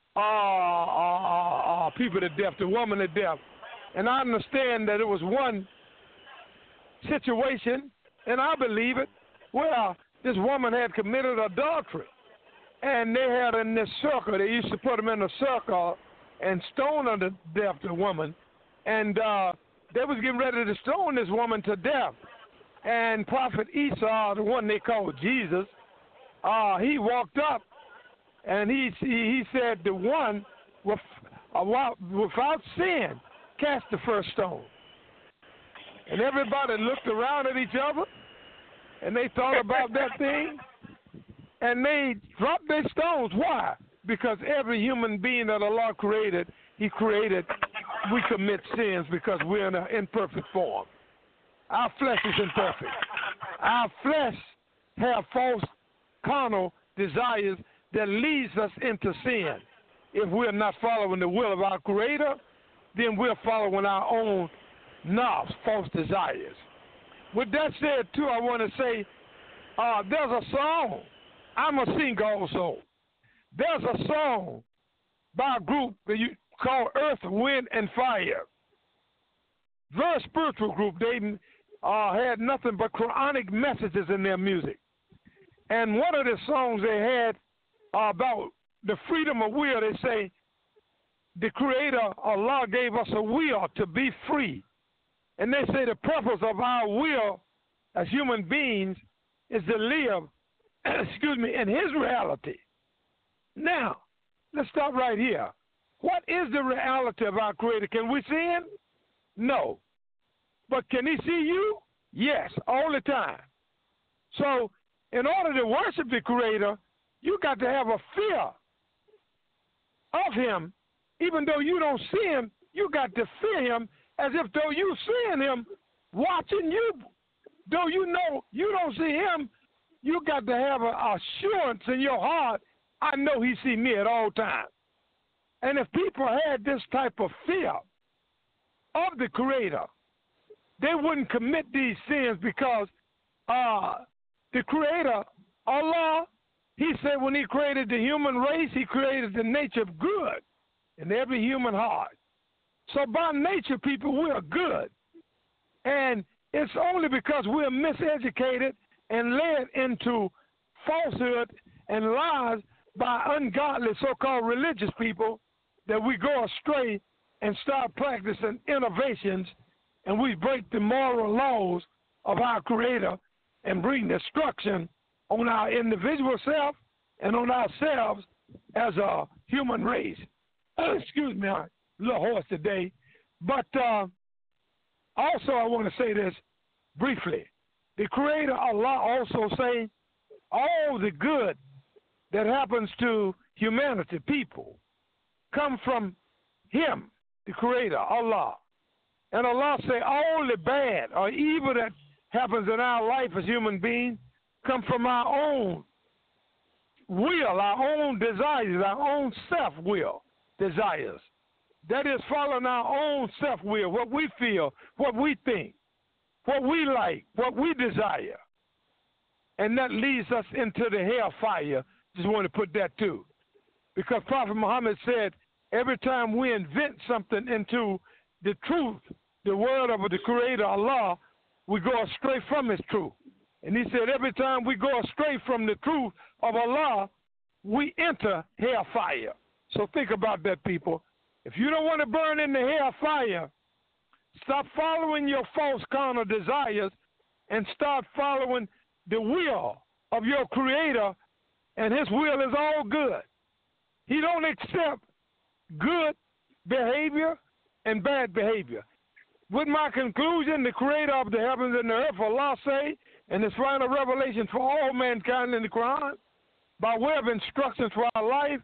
people to death, the woman to death. And I understand that it was one situation, and I believe it, where this woman had committed adultery. And they had in this circle, they used to put them in a circle and stone her to death, the woman. And they was getting ready to stone this woman to death. And Prophet Esau, the one they called Jesus, he walked up and he said, the one without sin cast the first stone. And everybody looked around at each other, and they thought about that thing, and they dropped their stones. Why? Because every human being that Allah created, He created, we commit sins because we're in an imperfect form. Our flesh is imperfect. Our flesh have false carnal desires that leads us into sin. If we're not following the will of our Creator, then we're following our own false desires. With that said, too, I want to say there's a song. I'm a singer also. There's a song by a group that you call Earth, Wind, and Fire. Very spiritual group. They had nothing but Quranic messages in their music. And one of the songs they had about the freedom of will, they say, the Creator, Allah, gave us a will to be free. And they say the purpose of our will as human beings is to live, in his reality. Now, let's stop right here. What is the reality of our Creator? Can we see him? No. But can he see you? Yes, all the time. So, in order to worship the Creator, you got to have a fear of him. Even though you don't see him, you got to fear him as if though you seeing him watching you. Though you know you don't see him, you got to have an assurance in your heart, I know he see me at all times. And if people had this type of fear of the Creator, they wouldn't commit these sins because the Creator, Allah, he said when he created the human race, he created the nature of good in every human heart. So by nature, people, we are good. And it's only because we're miseducated and led into falsehood and lies by ungodly so-called religious people that we go astray and start practicing innovations, and we break the moral laws of our Creator and bring destruction on our individual self and on ourselves as a human race. Excuse me, I'm a little hoarse today. But also I want to say this briefly. The Creator, Allah, also say all the good that happens to humanity, people, come from him, the Creator, Allah. And Allah say all the bad or evil that happens in our life as human beings come from our own will, our own desires, our own self-will desires. That is following our own self-will, what we feel, what we think, what we like, what we desire. And that leads us into the hellfire. Just want to put that too. Because Prophet Muhammad said, every time we invent something into the truth, the word of the Creator, Allah, we go astray from his truth. And he said, every time we go astray from the truth of Allah, we enter hellfire. So think about that, people. If you don't want to burn in the hellfire, stop following your false carnal desires and start following the will of your Creator, and his will is all good. He don't accept good behavior and bad behavior. With my conclusion, the Creator of the heavens and the earth, Allah say, and this final revelation for all mankind in the Quran, by way of instructions for our life,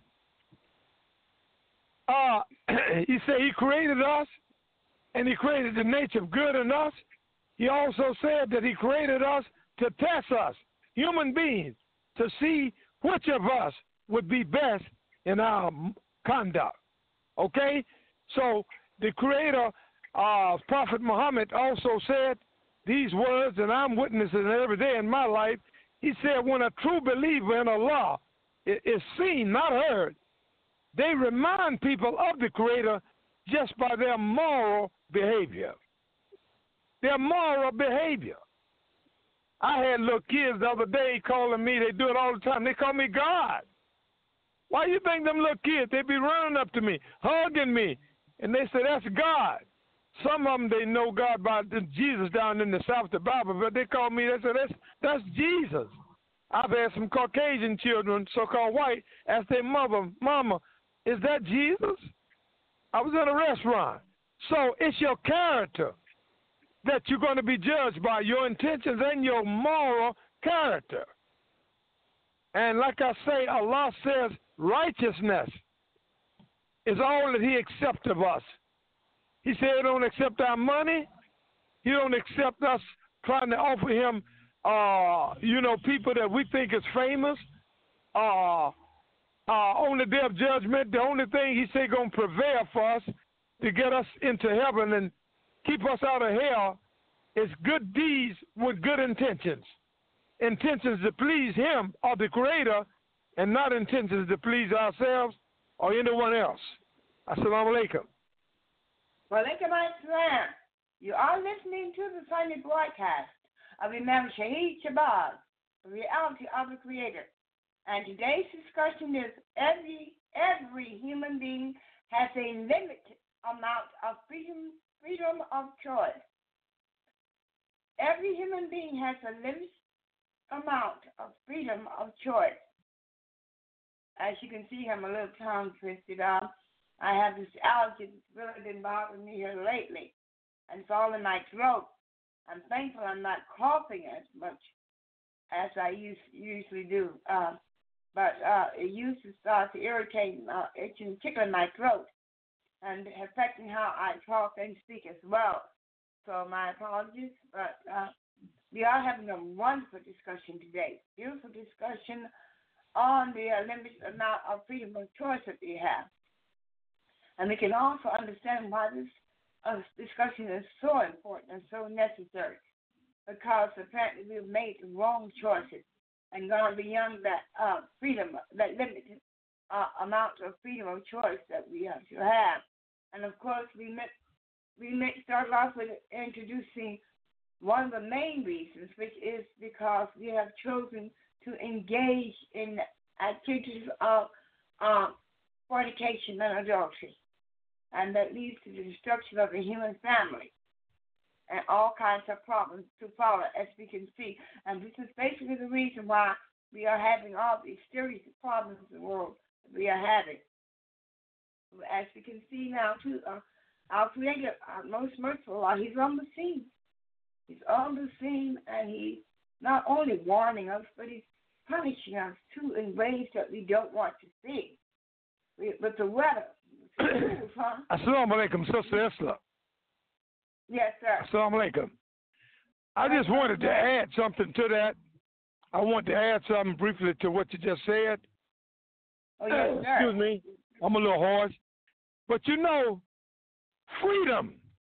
he said he created us, and he created the nature of good in us. He also said that he created us to test us, human beings, to see which of us would be best in our conduct. Okay? So the Creator, Prophet Muhammad, also said these words, and I'm witnessing it every day in my life. He said, when a true believer in Allah is seen, not heard, they remind people of the Creator just by their moral behavior. Their moral behavior. I had little kids the other day calling me, they do it all the time, they call me God. Why you think them little kids, they be running up to me, hugging me, and they say, that's God. Some of them, they know God by Jesus down in the South, the Bible, but they call me, they say, that's Jesus. I've had some Caucasian children, so-called white, ask their mother, Mama, is that Jesus? I was in a restaurant. So it's your character that you're going to be judged by, your intentions and your moral character. And like I say, Allah says righteousness is all that he accepts of us. He said he don't accept our money. He don't accept us trying to offer him, people that we think is famous. On the day of judgment, the only thing he said going to prevail for us to get us into heaven and keep us out of hell is good deeds with good intentions. Intentions to please him or the Creator, and not intentions to please ourselves or anyone else. Assalamu alaikum. Walaikum assalam. You are listening to the Sunday broadcast of Imam Shahid Shabazz, the reality of the Creator. And today's discussion is every human being has a limited amount of freedom of choice. every human being has a limited amount of freedom of choice. As you can see, I'm a little tongue twisted. I have this allergy that's really been bothering me here lately, and it's all in my throat. I'm thankful I'm not coughing as much as I usually do, but it used to start to irritate, itching, tickling my throat, and affecting how I talk and speak as well. So my apologies, but we are having a wonderful discussion today, beautiful discussion on the limited amount of freedom of choice that we have. And we can also understand why this discussion is so important and so necessary, because apparently we've made the wrong choices and gone beyond that freedom, that limited amount of freedom of choice that we have to have. And of course, we start off with introducing one of the main reasons, which is because we have chosen to engage in activities of fornication and adultery. And that leads to the destruction of the human family and all kinds of problems to follow, as we can see. And this is basically the reason why we are having all these serious problems in the world that we are having. As we can see now, too, our Creator, our most merciful Allah, He's on the scene. He's on the scene, and He's not only warning us, but He's punishing us, too, in ways that we don't want to see. With the weather. Assalamu alaikum, Sister Esther. Yes, sir. Assalamu alaikum. I just wanted to add something to that. I want to add something briefly to what you just said. Oh, yes, sir. Excuse me. I'm a little hoarse. But you know, freedom.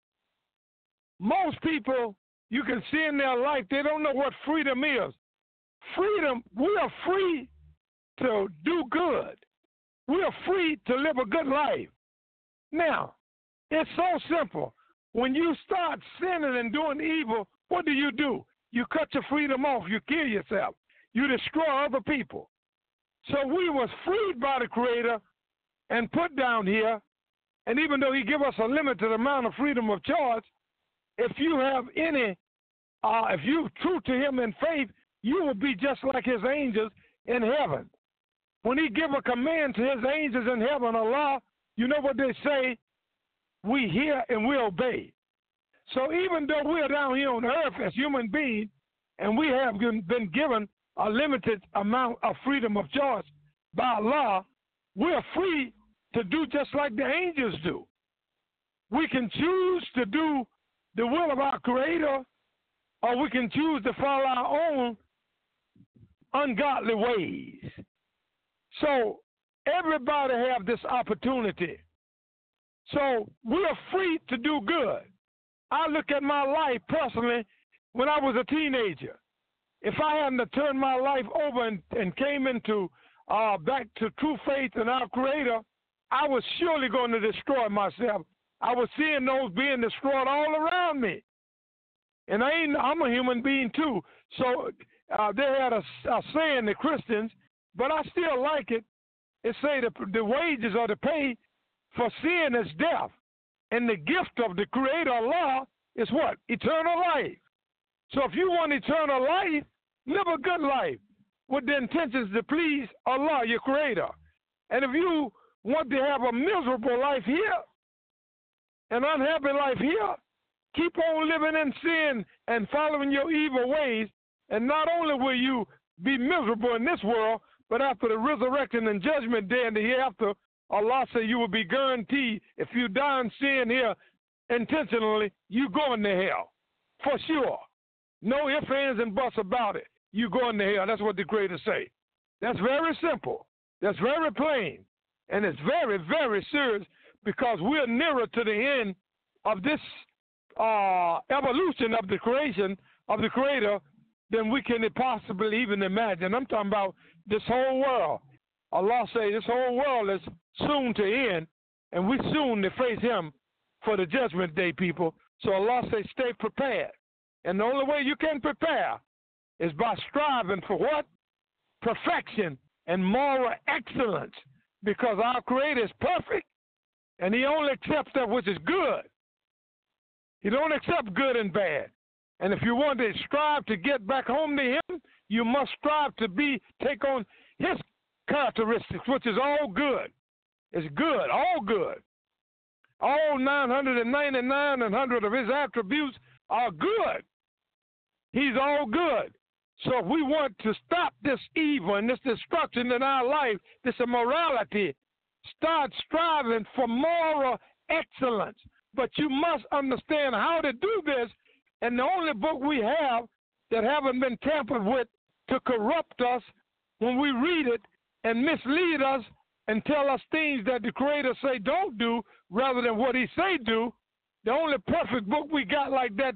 Most people, you can see in their life, they don't know what freedom is. Freedom, we are free to do good. We are free to live a good life. Now, it's so simple. When you start sinning and doing evil, what do? You cut your freedom off. You kill yourself. You destroy other people. So we was freed by the Creator and put down here, and even though He give us a limited amount of freedom of choice, if you have any, if you true to Him in faith, you will be just like His angels in heaven. When He give a command to His angels in heaven, Allah, you know what they say? We hear and we obey. So even though we are down here on earth as human beings, and we have been given a limited amount of freedom of choice by Allah, we are free to do just like the angels do. We can choose to do the will of our Creator, or we can choose to follow our own ungodly ways. So everybody have this opportunity. So we are free to do good. I look at my life personally when I was a teenager. If I hadn't turned my life over and came into back to true faith in our Creator, I was surely going to destroy myself. I was seeing those being destroyed all around me. And I'm a human being too. So they had a saying, the Christians, but I still like it. It say the wages or the pay for sin is death. And the gift of the Creator Allah is what? Eternal life. So if you want eternal life, live a good life with the intentions to please Allah, your Creator. And if you want to have a miserable life here, an unhappy life here, keep on living in sin and following your evil ways, and not only will you be miserable in this world, but after the resurrection and judgment day and the hereafter, Allah said you will be guaranteed, if you die in sin here intentionally, you going to hell. For sure. No ifs, ands, and buts about it. You going to hell. That's what the Creator say. That's very simple. That's very plain. And it's very, very serious, because we're nearer to the end of this evolution of the creation of the Creator than we can possibly even imagine. I'm talking about this whole world. Allah say this whole world is soon to end, and we soon to face Him for the judgment day, people. So Allah say stay prepared. And the only way you can prepare is by striving for what? Perfection and moral excellence, because our Creator is perfect, and He only accepts that which is good. He don't accept good and bad. And if you want to strive to get back home to him, you must strive to take on his characteristics, which is all good. It's good, all good. All 999 and 100 of his attributes are good. He's all good. So if we want to stop this evil and this destruction in our life, this immorality, start striving for moral excellence. But you must understand how to do this. And the only book we have that haven't been tampered with to corrupt us when we read it and mislead us and tell us things that the Creator say don't do rather than what he say do, the only perfect book we got like that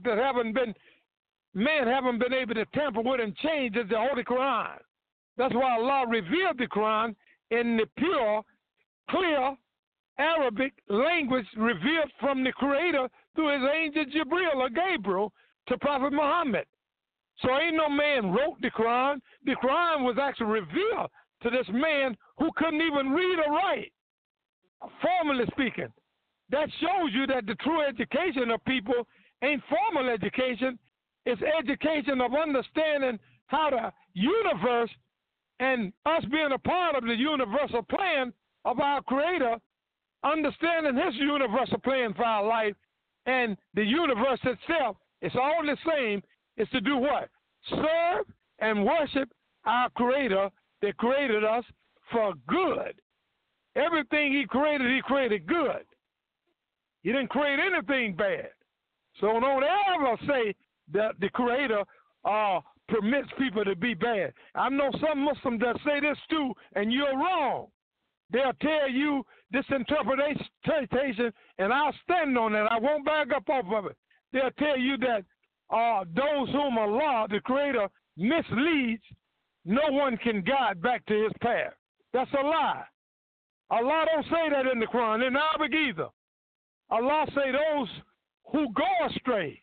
man haven't been able to tamper with and change is the Holy Quran. That's why Allah revealed the Quran in the pure, clear Arabic language revealed from the Creator through his angel Jibril or Gabriel to Prophet Muhammad. So ain't no man wrote the Quran. The Quran was actually revealed to this man who couldn't even read or write, formally speaking. That shows you that the true education of people ain't formal education. It's education of understanding how the universe and us being a part of the universal plan of our Creator, understanding his universal plan for our life, and the universe itself, it's all the same. It's to do what? Serve and worship our Creator that created us for good. Everything he created good. He didn't create anything bad. So don't ever say that the Creator permits people to be bad. I know some Muslims that say this too, and you're wrong. They'll tell you this interpretation, and I'll stand on it. I won't back up off of it. They'll tell you that those whom Allah, the Creator, misleads, no one can guide back to his path. That's a lie. Allah don't say that in the Quran, in Arabic either. Allah say those who go astray.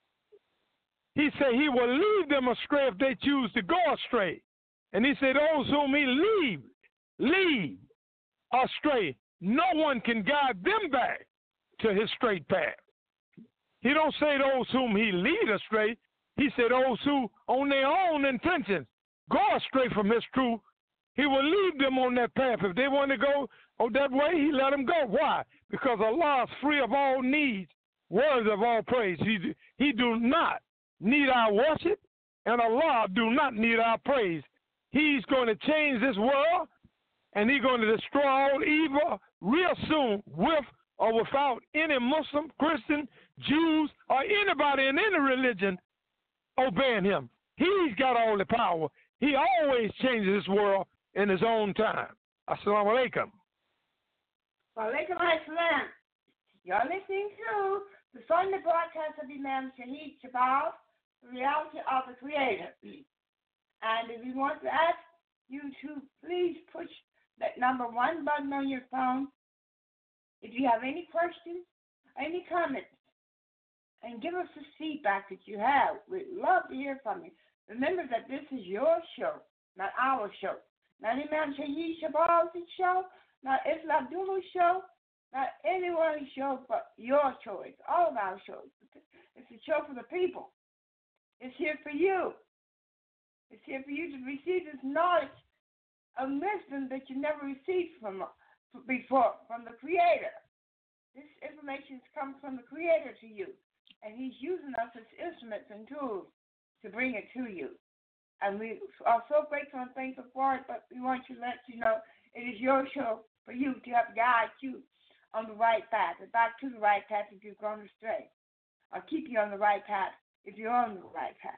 He say he will lead them astray if they choose to go astray. And he said those whom he lead astray, no one can guide them back to his straight path. He don't say those whom he lead astray. He said those who, on their own intentions, go astray from his truth. He will lead them on that path. If they want to go that way, he let them go. Why? Because Allah is free of all needs, worthy of all praise. He do not need our worship, and Allah do not need our praise. He's going to change this world, and he's going to destroy all evil real soon, with or without any Muslim, Christian, Jews, or anybody in any religion obeying him. He's got all the power. He always changes this world in his own time. Assalamu alaikum. Wa alaikum assalam. You're listening to the Sunday broadcast of Imam Shahid Shabazz, the reality of the Creator. And if you want to ask you to please push that number 1 button on your phone. If you have any questions, any comments, and give us the feedback that you have. We'd love to hear from you. Remember that this is your show, not our show. Not Imam Shahid Shabazz's show, not Islam Abdullah's show, not anyone's show but your choice, all of our shows. It's a show for the people. It's here for you. It's here for you to receive this knowledge of wisdom that you never received before from the Creator. This information comes from the Creator to you, and he's using us as instruments and tools to bring it to you. And we are so grateful and thankful for it, but we want to let you know it is your show for you to help guide you on the right path, and back to the right path if you've gone astray, or keep you on the right path if you're on the right path.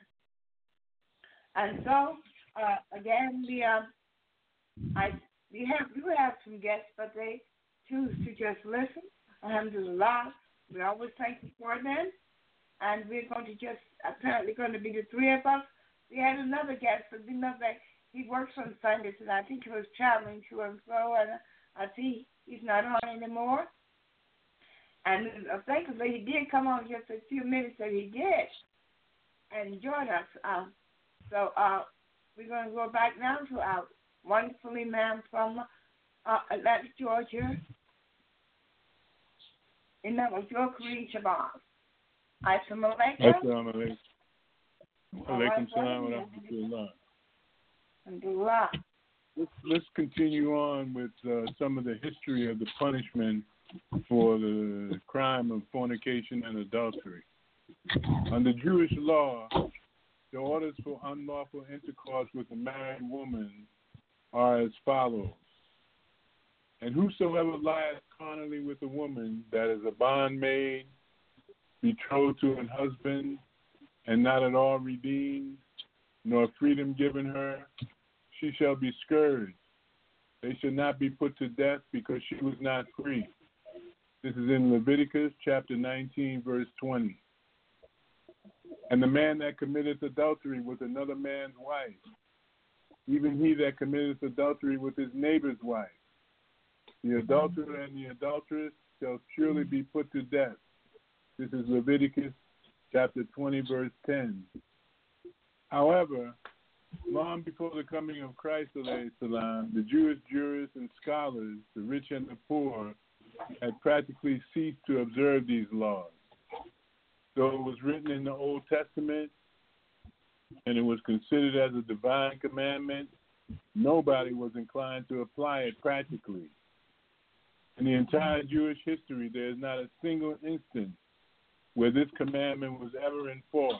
And so, again, we have some guests, but they choose to just listen. Alhamdulillah. We're always thankful for them. And we're going to apparently going to be the three of us. We had another guest, but we know that he works on Sundays, and I think he was traveling to and fro, and I see he's not on anymore. And thankfully, he did come on just a few minutes that he did and join us. So we're going to go back now to our wonderful Imam from Atlanta, Georgia. Imam Abdul Kareem Shabazz. Assalamu alaikum. Alaikum salam wa rahmatullah. Alhamdulillah. Let's continue on with some of the history of the punishment for the crime of fornication and adultery. Under Jewish law, the orders for unlawful intercourse with a married woman are as follows. And whosoever lieth carnally with a woman that is a bondmaid, betrothed to an husband, and not at all redeemed, nor freedom given her, she shall be scourged. They shall not be put to death because she was not free. This is in Leviticus chapter 19, verse 20. And the man that committeth adultery with another man's wife, even he that committeth adultery with his neighbor's wife, the adulterer and the adulteress shall surely be put to death. This is Leviticus chapter 20, verse 10. However, long before the coming of Christ, the Jewish jurists and scholars, the rich and the poor, had practically ceased to observe these laws. Though it was written in the Old Testament and it was considered as a divine commandment, nobody was inclined to apply it practically. In the entire Jewish history, there is not a single instance where this commandment was ever enforced.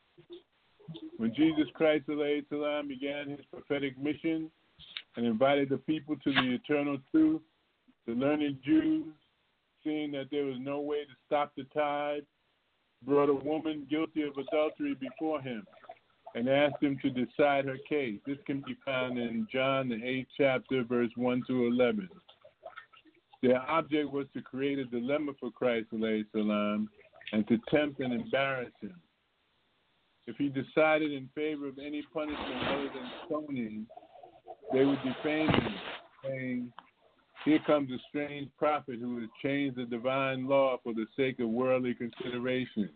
When Jesus Christ ﷺ began his prophetic mission and invited the people to the eternal truth, the learned Jews, seeing that there was no way to stop the tide, brought a woman guilty of adultery before him and asked him to decide her case. This can be found in John, the 8th chapter, verse 1 to 11. Their object was to create a dilemma for Christ ﷺ and to tempt and embarrass him. If he decided in favor of any punishment other than stoning, they would defame him, saying, "Here comes a strange prophet who has changed the divine law for the sake of worldly considerations."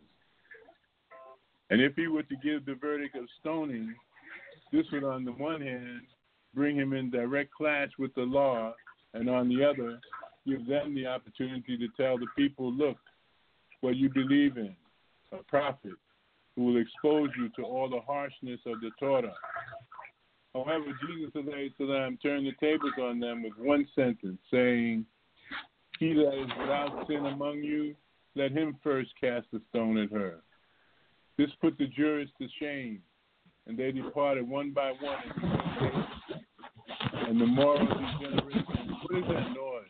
And if he were to give the verdict of stoning, this would, on the one hand, bring him in direct clash with the law, and on the other, give them the opportunity to tell the people, "Look, what you believe in, a prophet who will expose you to all the harshness of the Torah." However, Jesus ﷺ turned the tables on them with one sentence, saying, "He that is without sin among you, let him first cast a stone at her." This put the jurists to shame, and they departed one by one. And the moral degeneration. What is that noise?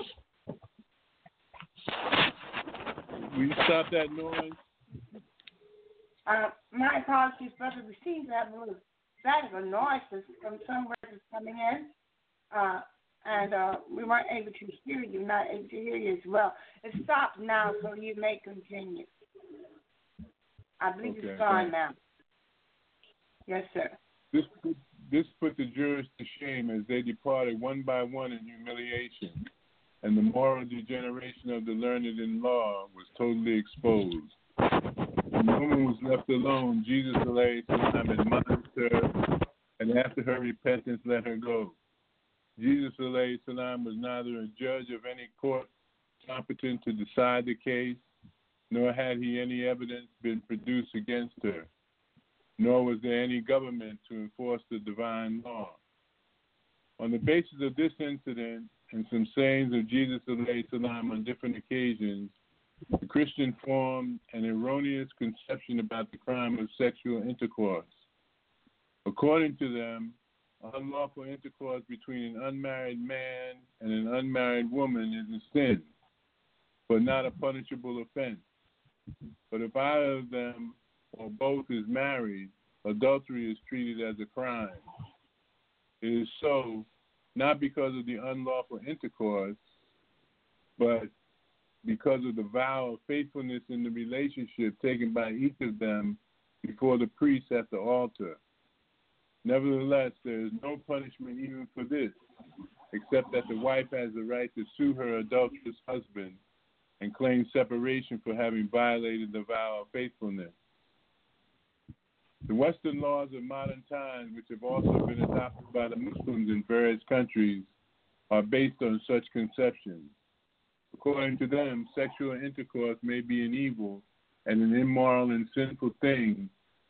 Will you stop that noise? My apologies, brother. We seem to have a little static or noise from somewhere that's coming in, and we weren't able to hear you, not able to hear you as well. It stopped now, so you may continue. I believe it's gone now. Yes, sir. This put the jurors to shame as they departed one by one in humiliation, and the moral degeneration of the learned in law was totally exposed. When the woman was left alone, Jesus ﷺ admonished her, and after her repentance, let her go. Jesus ﷺ was neither a judge of any court competent to decide the case, nor had he any evidence been produced against her, nor was there any government to enforce the divine law. On the basis of this incident and some sayings of Jesus ﷺ on different occasions, the Christian formed an erroneous conception about the crime of sexual intercourse. According to them, unlawful intercourse between an unmarried man and an unmarried woman is a sin, but not a punishable offense. But if either of them or both is married, adultery is treated as a crime. It is so, not because of the unlawful intercourse, but because of the vow of faithfulness in the relationship taken by each of them before the priest at the altar. Nevertheless, there is no punishment even for this, except that the wife has the right to sue her adulterous husband and claim separation for having violated the vow of faithfulness. The Western laws of modern times, which have also been adopted by the Muslims in various countries, are based on such conceptions. According to them, sexual intercourse may be an evil and an immoral and sinful thing,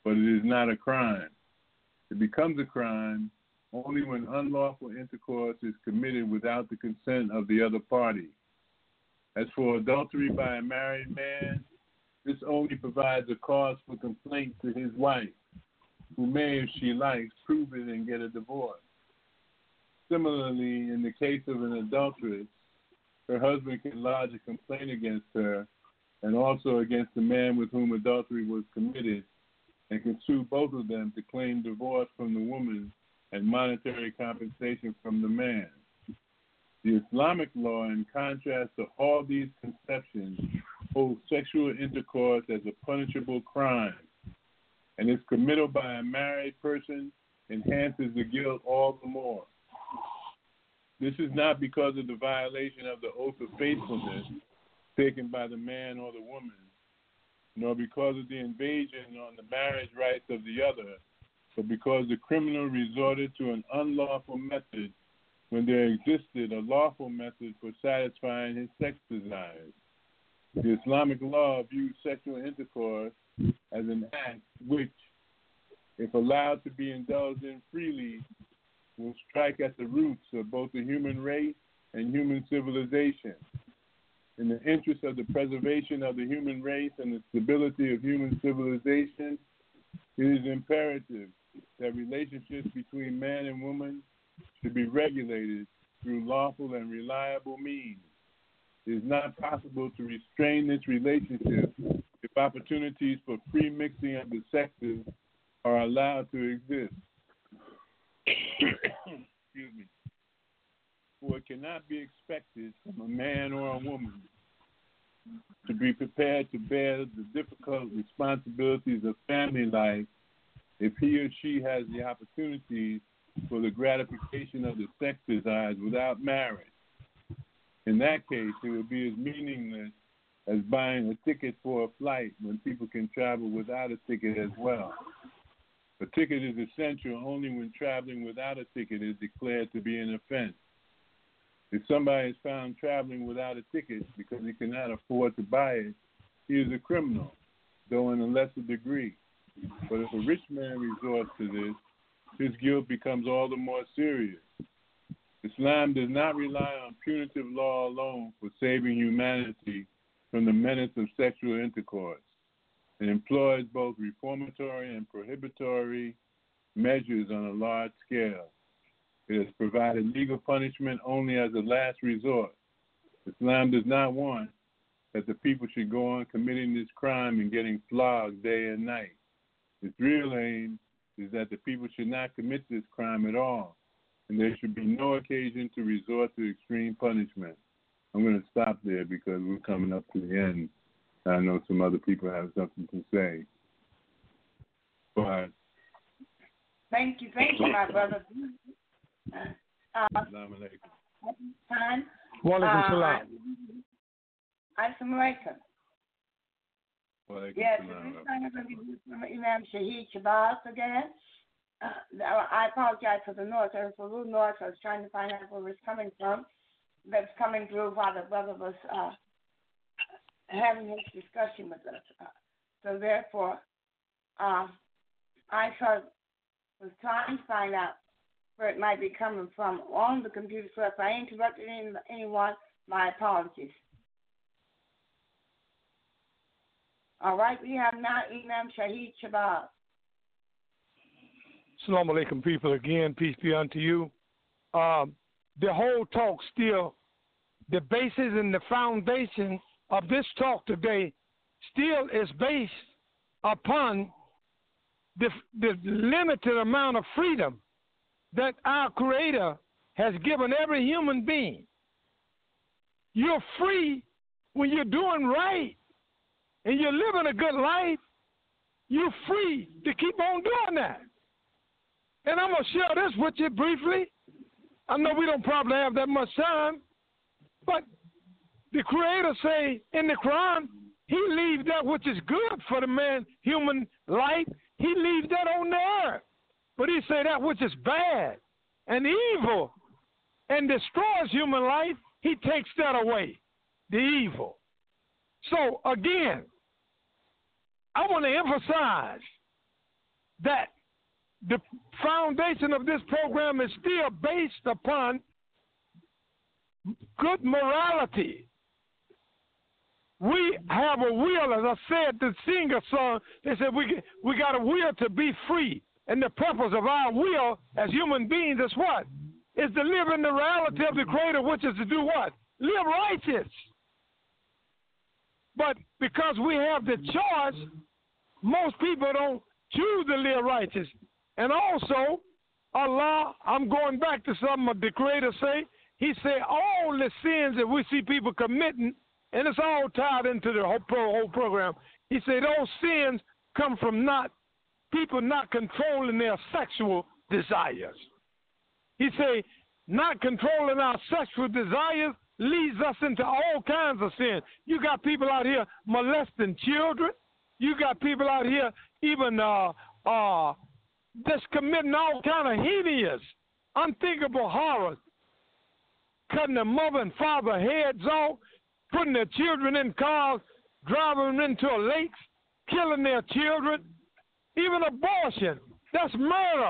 but it is not a crime. It becomes a crime only when unlawful intercourse is committed without the consent of the other party. As for adultery by a married man, this only provides a cause for complaint to his wife, who may, if she likes, prove it and get a divorce. Similarly, in the case of an adulteress, her husband can lodge a complaint against her and also against the man with whom adultery was committed, and can sue both of them to claim divorce from the woman and monetary compensation from the man. The Islamic law, in contrast to all these conceptions, holds sexual intercourse as a punishable crime, and its committal by a married person enhances the guilt all the more. This is not because of the violation of the oath of faithfulness taken by the man or the woman, nor because of the invasion on the marriage rights of the other, but because the criminal resorted to an unlawful method when there existed a lawful method for satisfying his sex desires. The Islamic law views sexual intercourse as an act which, if allowed to be indulged in freely, will strike at the roots of both the human race and human civilization. In the interest of the preservation of the human race and the stability of human civilization, it is imperative that relationships between man and woman should be regulated through lawful and reliable means. It is not possible to restrain this relationship if opportunities for free mixing of the sexes are allowed to exist. Excuse me. For it cannot be expected from a man or a woman to be prepared to bear the difficult responsibilities of family life if he or she has the opportunities for the gratification of the sex desires without marriage. In that case, it would be as meaningless as buying a ticket for a flight when people can travel without a ticket as well. A ticket is essential only when traveling without a ticket is declared to be an offense. If somebody is found traveling without a ticket because he cannot afford to buy it, he is a criminal, though in a lesser degree. But if a rich man resorts to this, his guilt becomes all the more serious. Islam does not rely on punitive law alone for saving humanity from the menace of sexual intercourse. It employs both reformatory and prohibitory measures on a large scale. It has provided legal punishment only as a last resort. Islam does not want that the people should go on committing this crime and getting flogged day and night. Its real aim is that the people should not commit this crime at all, and there should be no occasion to resort to extreme punishment. I'm going to stop there because we're coming up to the end. I know some other people have something to say. But thank you, my brother. Assalamu alaikum. Time. Wa alaikum salam. Assalamu alaikum. Wa alaikum Yes, salam. this time I'm going to be from Imam Shahid Shabazz again. I apologize for the noise. There was a little noise. I was trying to find out where it was coming from. That's coming through while the brother was having his discussion with us. So therefore, I was trying to find out where it might be coming from on the computer. So if I interrupted anyone, my apologies. All right, we have now Imam Shahid Shabazz. Assalamu alaikum, people. Again, peace be unto you. The whole talk still, the basis and the foundation of this talk today still is based upon the limited amount of freedom that our Creator has given every human being. You're free when you're doing right and you're living a good life. You're free to keep on doing that. And I'm going to share this with you briefly. I know we don't probably have that much time, but the Creator say in the Quran, He leaves that which is good for the man, human life, He leaves that on the earth. But He say that which is bad and evil and destroys human life, He takes that away, the evil. So again, I want to emphasize that the foundation of this program is still based upon good morality. We have a will, as I said, the singer song, they said we got a will to be free. And the purpose of our will as human beings is what? Is to live in the reality of the Creator, which is to do what? Live righteous. But because we have the choice, most people don't choose to live righteous. And also, Allah, I'm going back to something the Creator say. He said all the sins that we see people committing, and it's all tied into the whole program. He said those sins come from people not controlling their sexual desires. He said not controlling our sexual desires leads us into all kinds of sin. You got people out here molesting children. You got people out here even just committing all kind of hideous, unthinkable horrors, cutting their mother and father heads off, putting their children in cars, driving them into lakes, killing their children, even abortion. That's murder.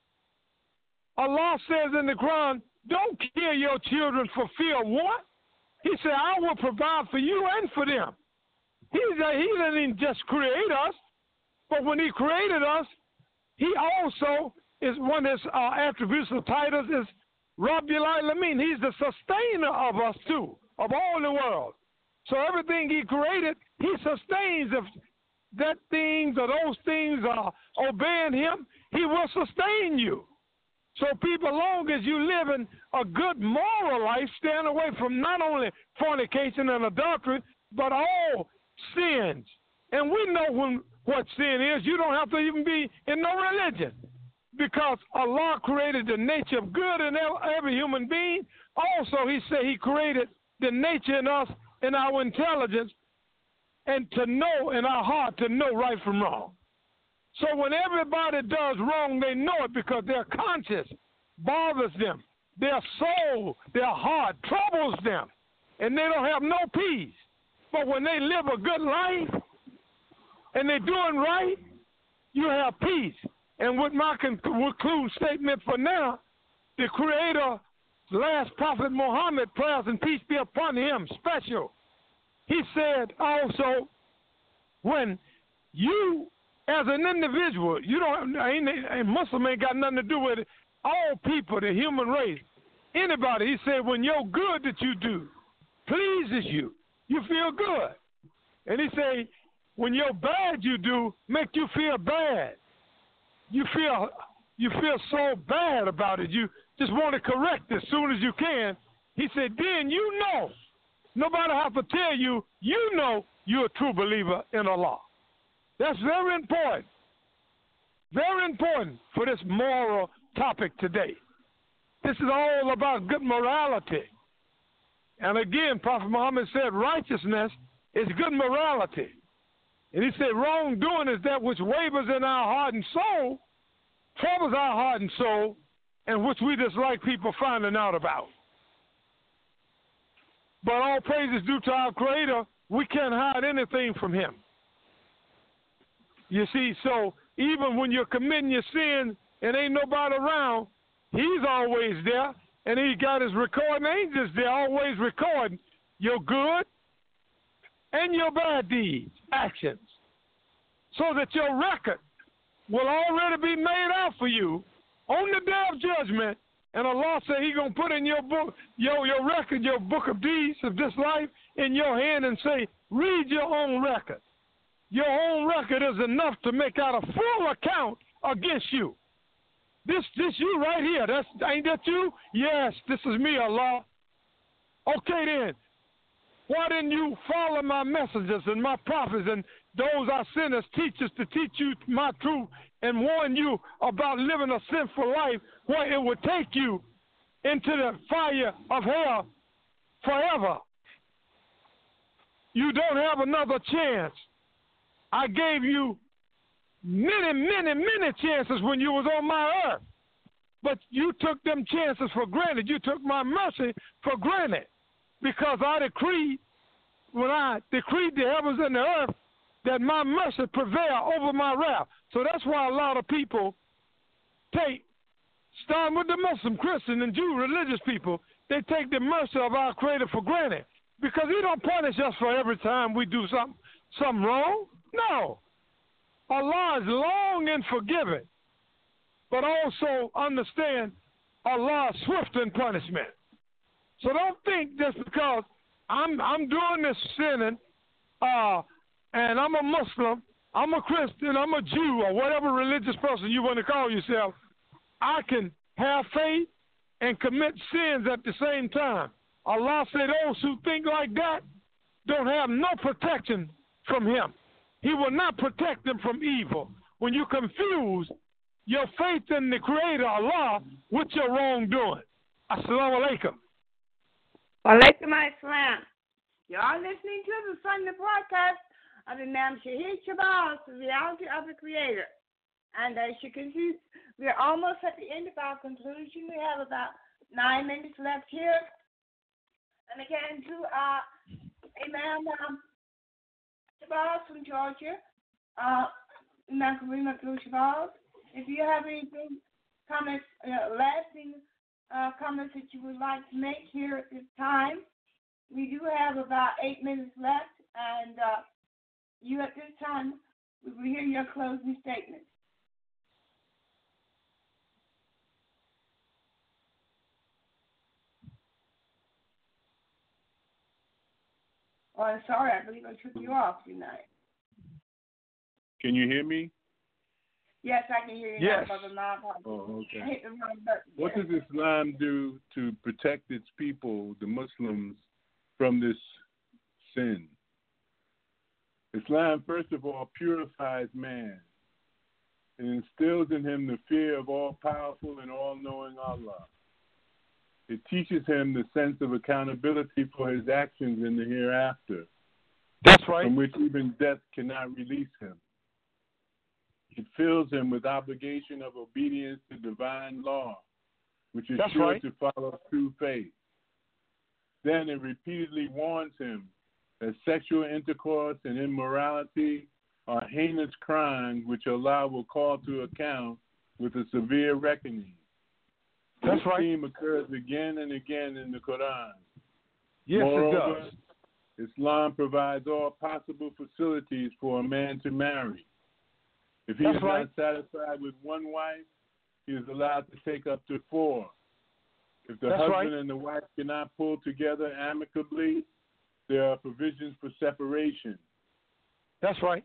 Allah says in the Quran, don't kill your children for fear of what? He said, I will provide for you and for them. He didn't just create us, but when he created us, he also is one of his attributes or titles is Rabbul Alamin. He's the sustainer of us too, of all the world. So everything he created, he sustains. If that things or those things are obeying him, he will sustain you. So people, long as you live in a good moral life, stand away from not only fornication and adultery, but all sins. And we know what sin is. You don't have to even be in no religion, because Allah created the nature of good in every human being. Also, he said he created the nature in us, in our intelligence, and to know in our heart, to know right from wrong. So when everybody does wrong, they know it because their conscience bothers them. Their soul, their heart troubles them, and they don't have no peace. But when they live a good life and they're doing right, you have peace. And with my conclude statement for now, the Creator, last Prophet Muhammad, prayers and peace be upon him, special. He said also, when you, as an individual, you don't, a Muslim ain't got nothing to do with it. All people, the human race, anybody, he said, when your good that you do pleases you, you feel good. And he said, when your bad you do make you feel bad, you feel so bad about it, you just want to correct as soon as you can. He said, then you know, nobody have to tell you, you know you're a true believer in Allah. That's very important for this moral topic today. This is all about good morality. And again, Prophet Muhammad said righteousness is good morality. And he said wrongdoing is that which wavers in our heart and soul, troubles our heart and soul, and which we dislike people finding out about. But all praise is due to our Creator. We can't hide anything from him. You see, so even when you're committing your sin and ain't nobody around, he's always there, and he got his recording angels there always recording your good and your bad deeds, actions, so that your record will already be made out for you on the day of judgment. And Allah said he's going to put in your book, your record, your book of deeds of this life in your hand and say, read your own record. Your own record is enough to make out a full account against you. This you right here. Ain't that you? Yes, this is me, Allah. Okay then. Why didn't you follow my messengers and my prophets and those I sent as teachers to teach you my truth and warn you about living a sinful life where it would take you into the fire of hell forever? You don't have another chance. I gave you many chances when you was on my earth. But you took them chances for granted. You took my mercy for granted. Because I decreed, when I decreed the heavens and the earth, that my mercy prevail over my wrath. So that's why a lot of people starting with the Muslim, Christian, and Jew religious people, they take the mercy of our Creator for granted because He don't punish us for every time we do something wrong. No. Allah is long in forgiving, but also understand Allah is swift in punishment. So don't think just because I'm doing this sinning, and I'm a Muslim, I'm a Christian, I'm a Jew, or whatever religious person you want to call yourself, I can have faith and commit sins at the same time. Allah said those who think like that don't have no protection from Him. He will not protect them from evil. When you confuse your faith in the Creator, Allah, with your wrongdoing. Assalamu alaikum. Walaikum assalam. You're listening to the Sunday broadcast of the Imam Shahid Shabazz, the reality of the Creator. And as you can see, we're almost at the end of our conclusion. We have about 9 minutes left here. And again, to Imam Shabazz from Georgia, Imam Kareem Abdul-Shabazz, if you have anything, comments, lasting comments that you would like to make here at this time, we do have about 8 minutes left, and you at this time, we will hear your closing statement. Oh, I'm sorry, I believe I took you off tonight. Can you hear me? Yes, I can hear you yes. now, Brother Knob. Oh, okay. I hit the wrong button. What does Islam do to protect its people, the Muslims, from this sin? Islam, first of all, purifies man and instills in him the fear of all-powerful and all-knowing Allah. It teaches him the sense of accountability for his actions in the hereafter. That's right. From which even death cannot release him. It fills him with obligation of obedience to divine law, which is That's sure right. to follow true faith. Then it repeatedly warns him that sexual intercourse and immorality are heinous crimes which Allah will call to account with a severe reckoning. That's this right. theme occurs again and again in the Quran. Yes, Moreover, it does. Islam provides all possible facilities for a man to marry. If he That's is right. not satisfied with one wife, he is allowed to take up to 4. If the That's husband right. and the wife cannot pull together amicably, there are provisions for separation. That's right.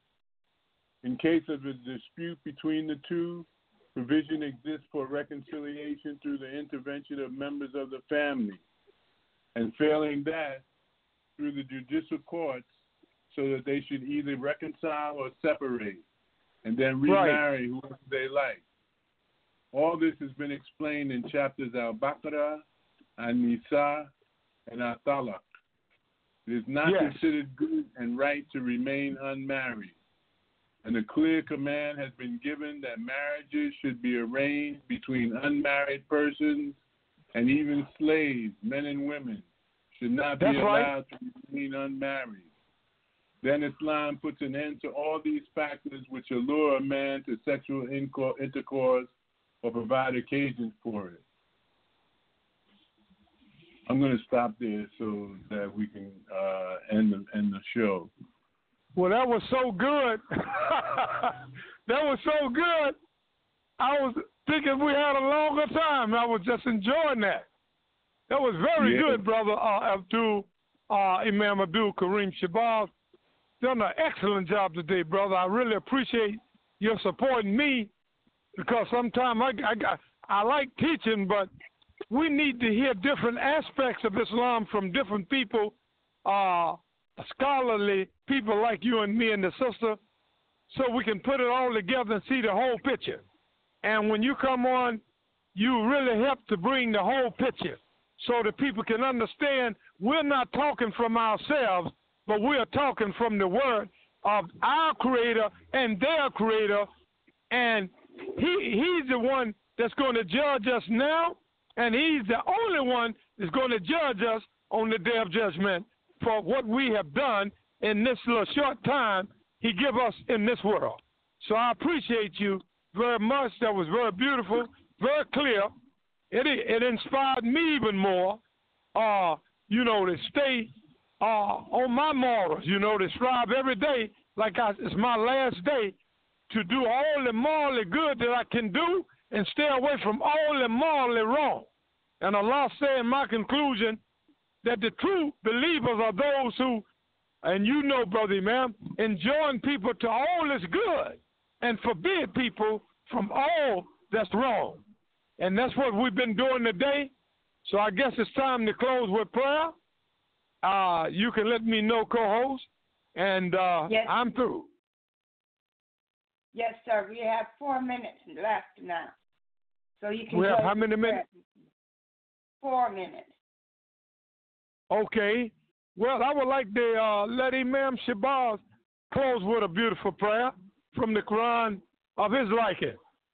In case of a dispute between the two, provision exists for reconciliation through the intervention of members of the family, and failing that, through the judicial courts, so that they should either reconcile or separate, and then remarry whoever they like. All this has been explained in chapters Al-Baqarah, An-Nisa, and Al-Talaq. It is not considered good and right to remain unmarried, and a clear command has been given that marriages should be arranged between unmarried persons, and even slaves, men and women, should not be allowed to remain unmarried. Then Islam puts an end to all these factors which allure a man to sexual intercourse or provide occasions for it. I'm going to stop there so that we can end the show. Well, that was so good. That was so good. I was thinking we had a longer time. I was just enjoying that. That was very good, Brother Imam Abdul Kareem Shabazz. Done an excellent job today, brother. I really appreciate your supporting me because sometimes I like teaching, but we need to hear different aspects of Islam from different people, scholarly people like you and me and the sister, so we can put it all together and see the whole picture. And when you come on, you really help to bring the whole picture so that people can understand we're not talking from ourselves, but we are talking from the word of our Creator and their Creator, and He's the one that's going to judge us now, and He's the only one that's going to judge us on the day of judgment for what we have done in this little short time he give us in this world. So I appreciate you very much. That was very beautiful, very clear. It inspired me even more, to stay on my morals, to strive every day like it's my last day to do all the morally good that I can do and stay away from all the morally wrong. And Allah said in my conclusion that the true believers are those who, and Brother Imam, enjoin people to all that's good and forbid people from all that's wrong. And that's what we've been doing today. So I guess it's time to close with prayer. You can let me know, co-host, and yes. I'm through. Yes, sir. We have 4 minutes left now. So you can We have how many minutes? 4 minutes. Okay. Well, I would like to let Imam Shabazz close with a beautiful prayer from the Quran of his liking.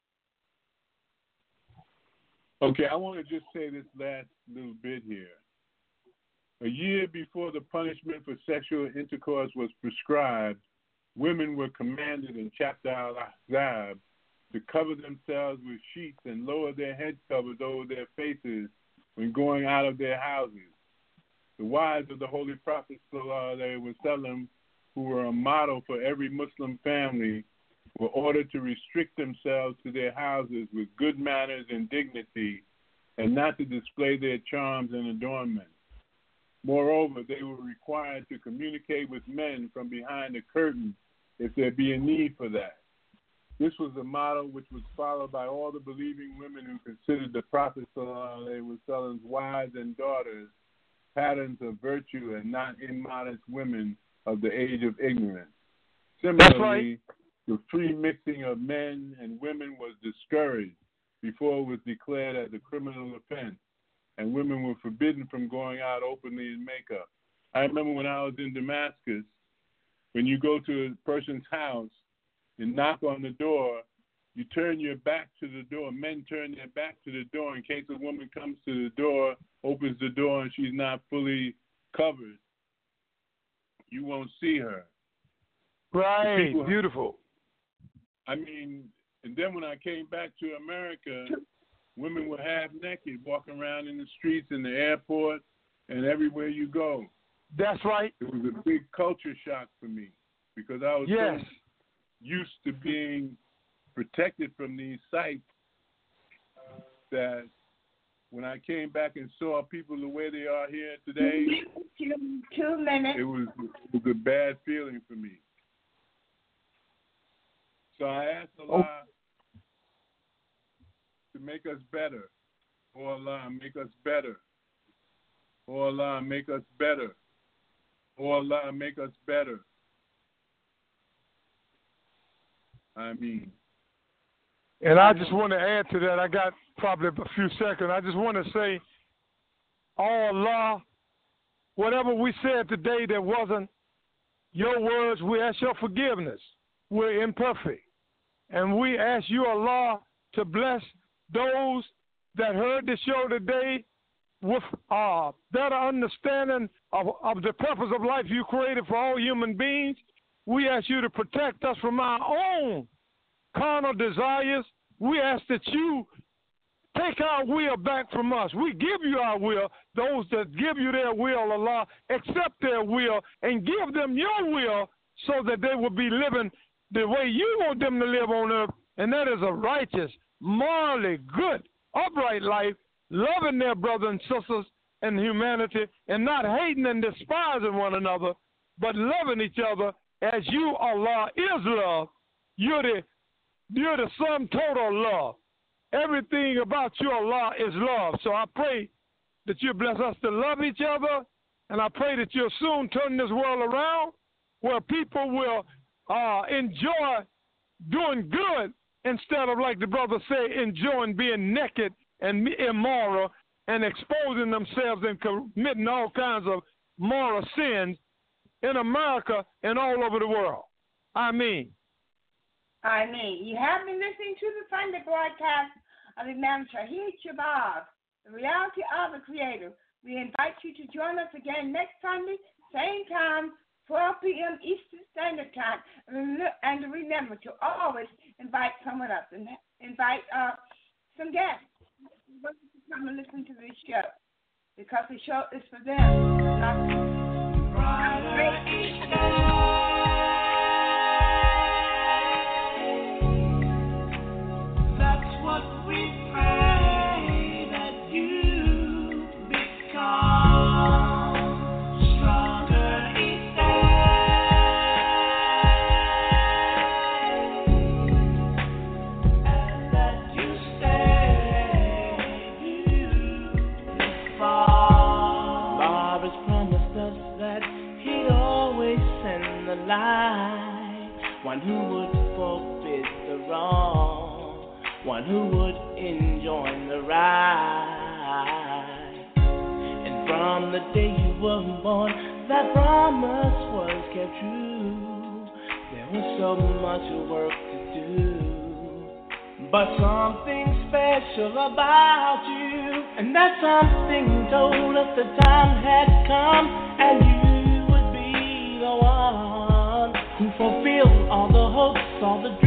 Okay, I want to just say this last little bit here. A year before the punishment for sexual intercourse was prescribed, women were commanded in Chapter Al-Ahzab to cover themselves with sheets and lower their head covers over their faces when going out of their houses. The wives of the Holy Prophet ﷺ, who were a model for every Muslim family, were ordered to restrict themselves to their houses with good manners and dignity and not to display their charms and adornments. Moreover, they were required to communicate with men from behind the curtain if there be a need for that. This was a model which was followed by all the believing women who considered the Prophet ﷺ's wives and daughters patterns of virtue and not immodest women of the age of ignorance. Similarly, the free mixing of men and women was discouraged before it was declared as a criminal offense, and women were forbidden from going out openly in makeup. I remember when I was in Damascus, when you go to a person's house and knock on the door, you turn your back to the door. Men turn their back to the door in case a woman comes to the door, opens the door, and she's not fully covered. You won't see her. Right, beautiful. I mean, and then when I came back to America, women were half naked, walking around in the streets, in the airport, and everywhere you go. That's right. It was a big culture shock for me because I was so used to being protected from these sites that when I came back and saw people the way they are here today, 2 minutes. It was a bad feeling for me. So I asked Allah to make us better. Oh Allah, make us better. Oh Allah, make us better. Oh Allah, make us better. I mean. And I just want to add to that. I got probably a few seconds. I just want to say, oh Allah, whatever we said today that wasn't your words, we ask your forgiveness. We're imperfect. And we ask you, Allah, to bless those that heard the show today with better understanding of the purpose of life you created for all human beings. We ask you to protect us from our own carnal desires. We ask that you take our will back from us. We give you our will. Those that give you their will, Allah, accept their will and give them your will so that they will be living the way you want them to live on earth, and that is a righteous, morally good, upright life, loving their brothers and sisters in humanity, and not hating and despising one another, but loving each other as you, Allah, is love. You're the sum total love. Everything about you, Allah, is love. So I pray that you bless us to love each other, and I pray that you'll soon turn this world around where people will enjoy doing good instead of, like the brother said, enjoying being naked and immoral and exposing themselves and committing all kinds of moral sins in America and all over the world. I mean. You have been listening to the Sunday broadcast of Imam Shahid Shabazz, the reality of the Creator. We invite you to join us again next Sunday, same time, 12 p.m. Eastern Standard Time. And remember to always invite someone else and invite some guests to come and listen to this show, because the show is for them. That's what we pray, that you become stronger each day, and that you stay beautiful. God has promised us that He'd always send the light, one who would forbid the wrong, one who would enjoin the right. And from the day you were born, that promise was kept true. There was so much work to do, but something special about you, and that something told us the time had come, and you would be the one who fulfilled all the hopes, all the dreams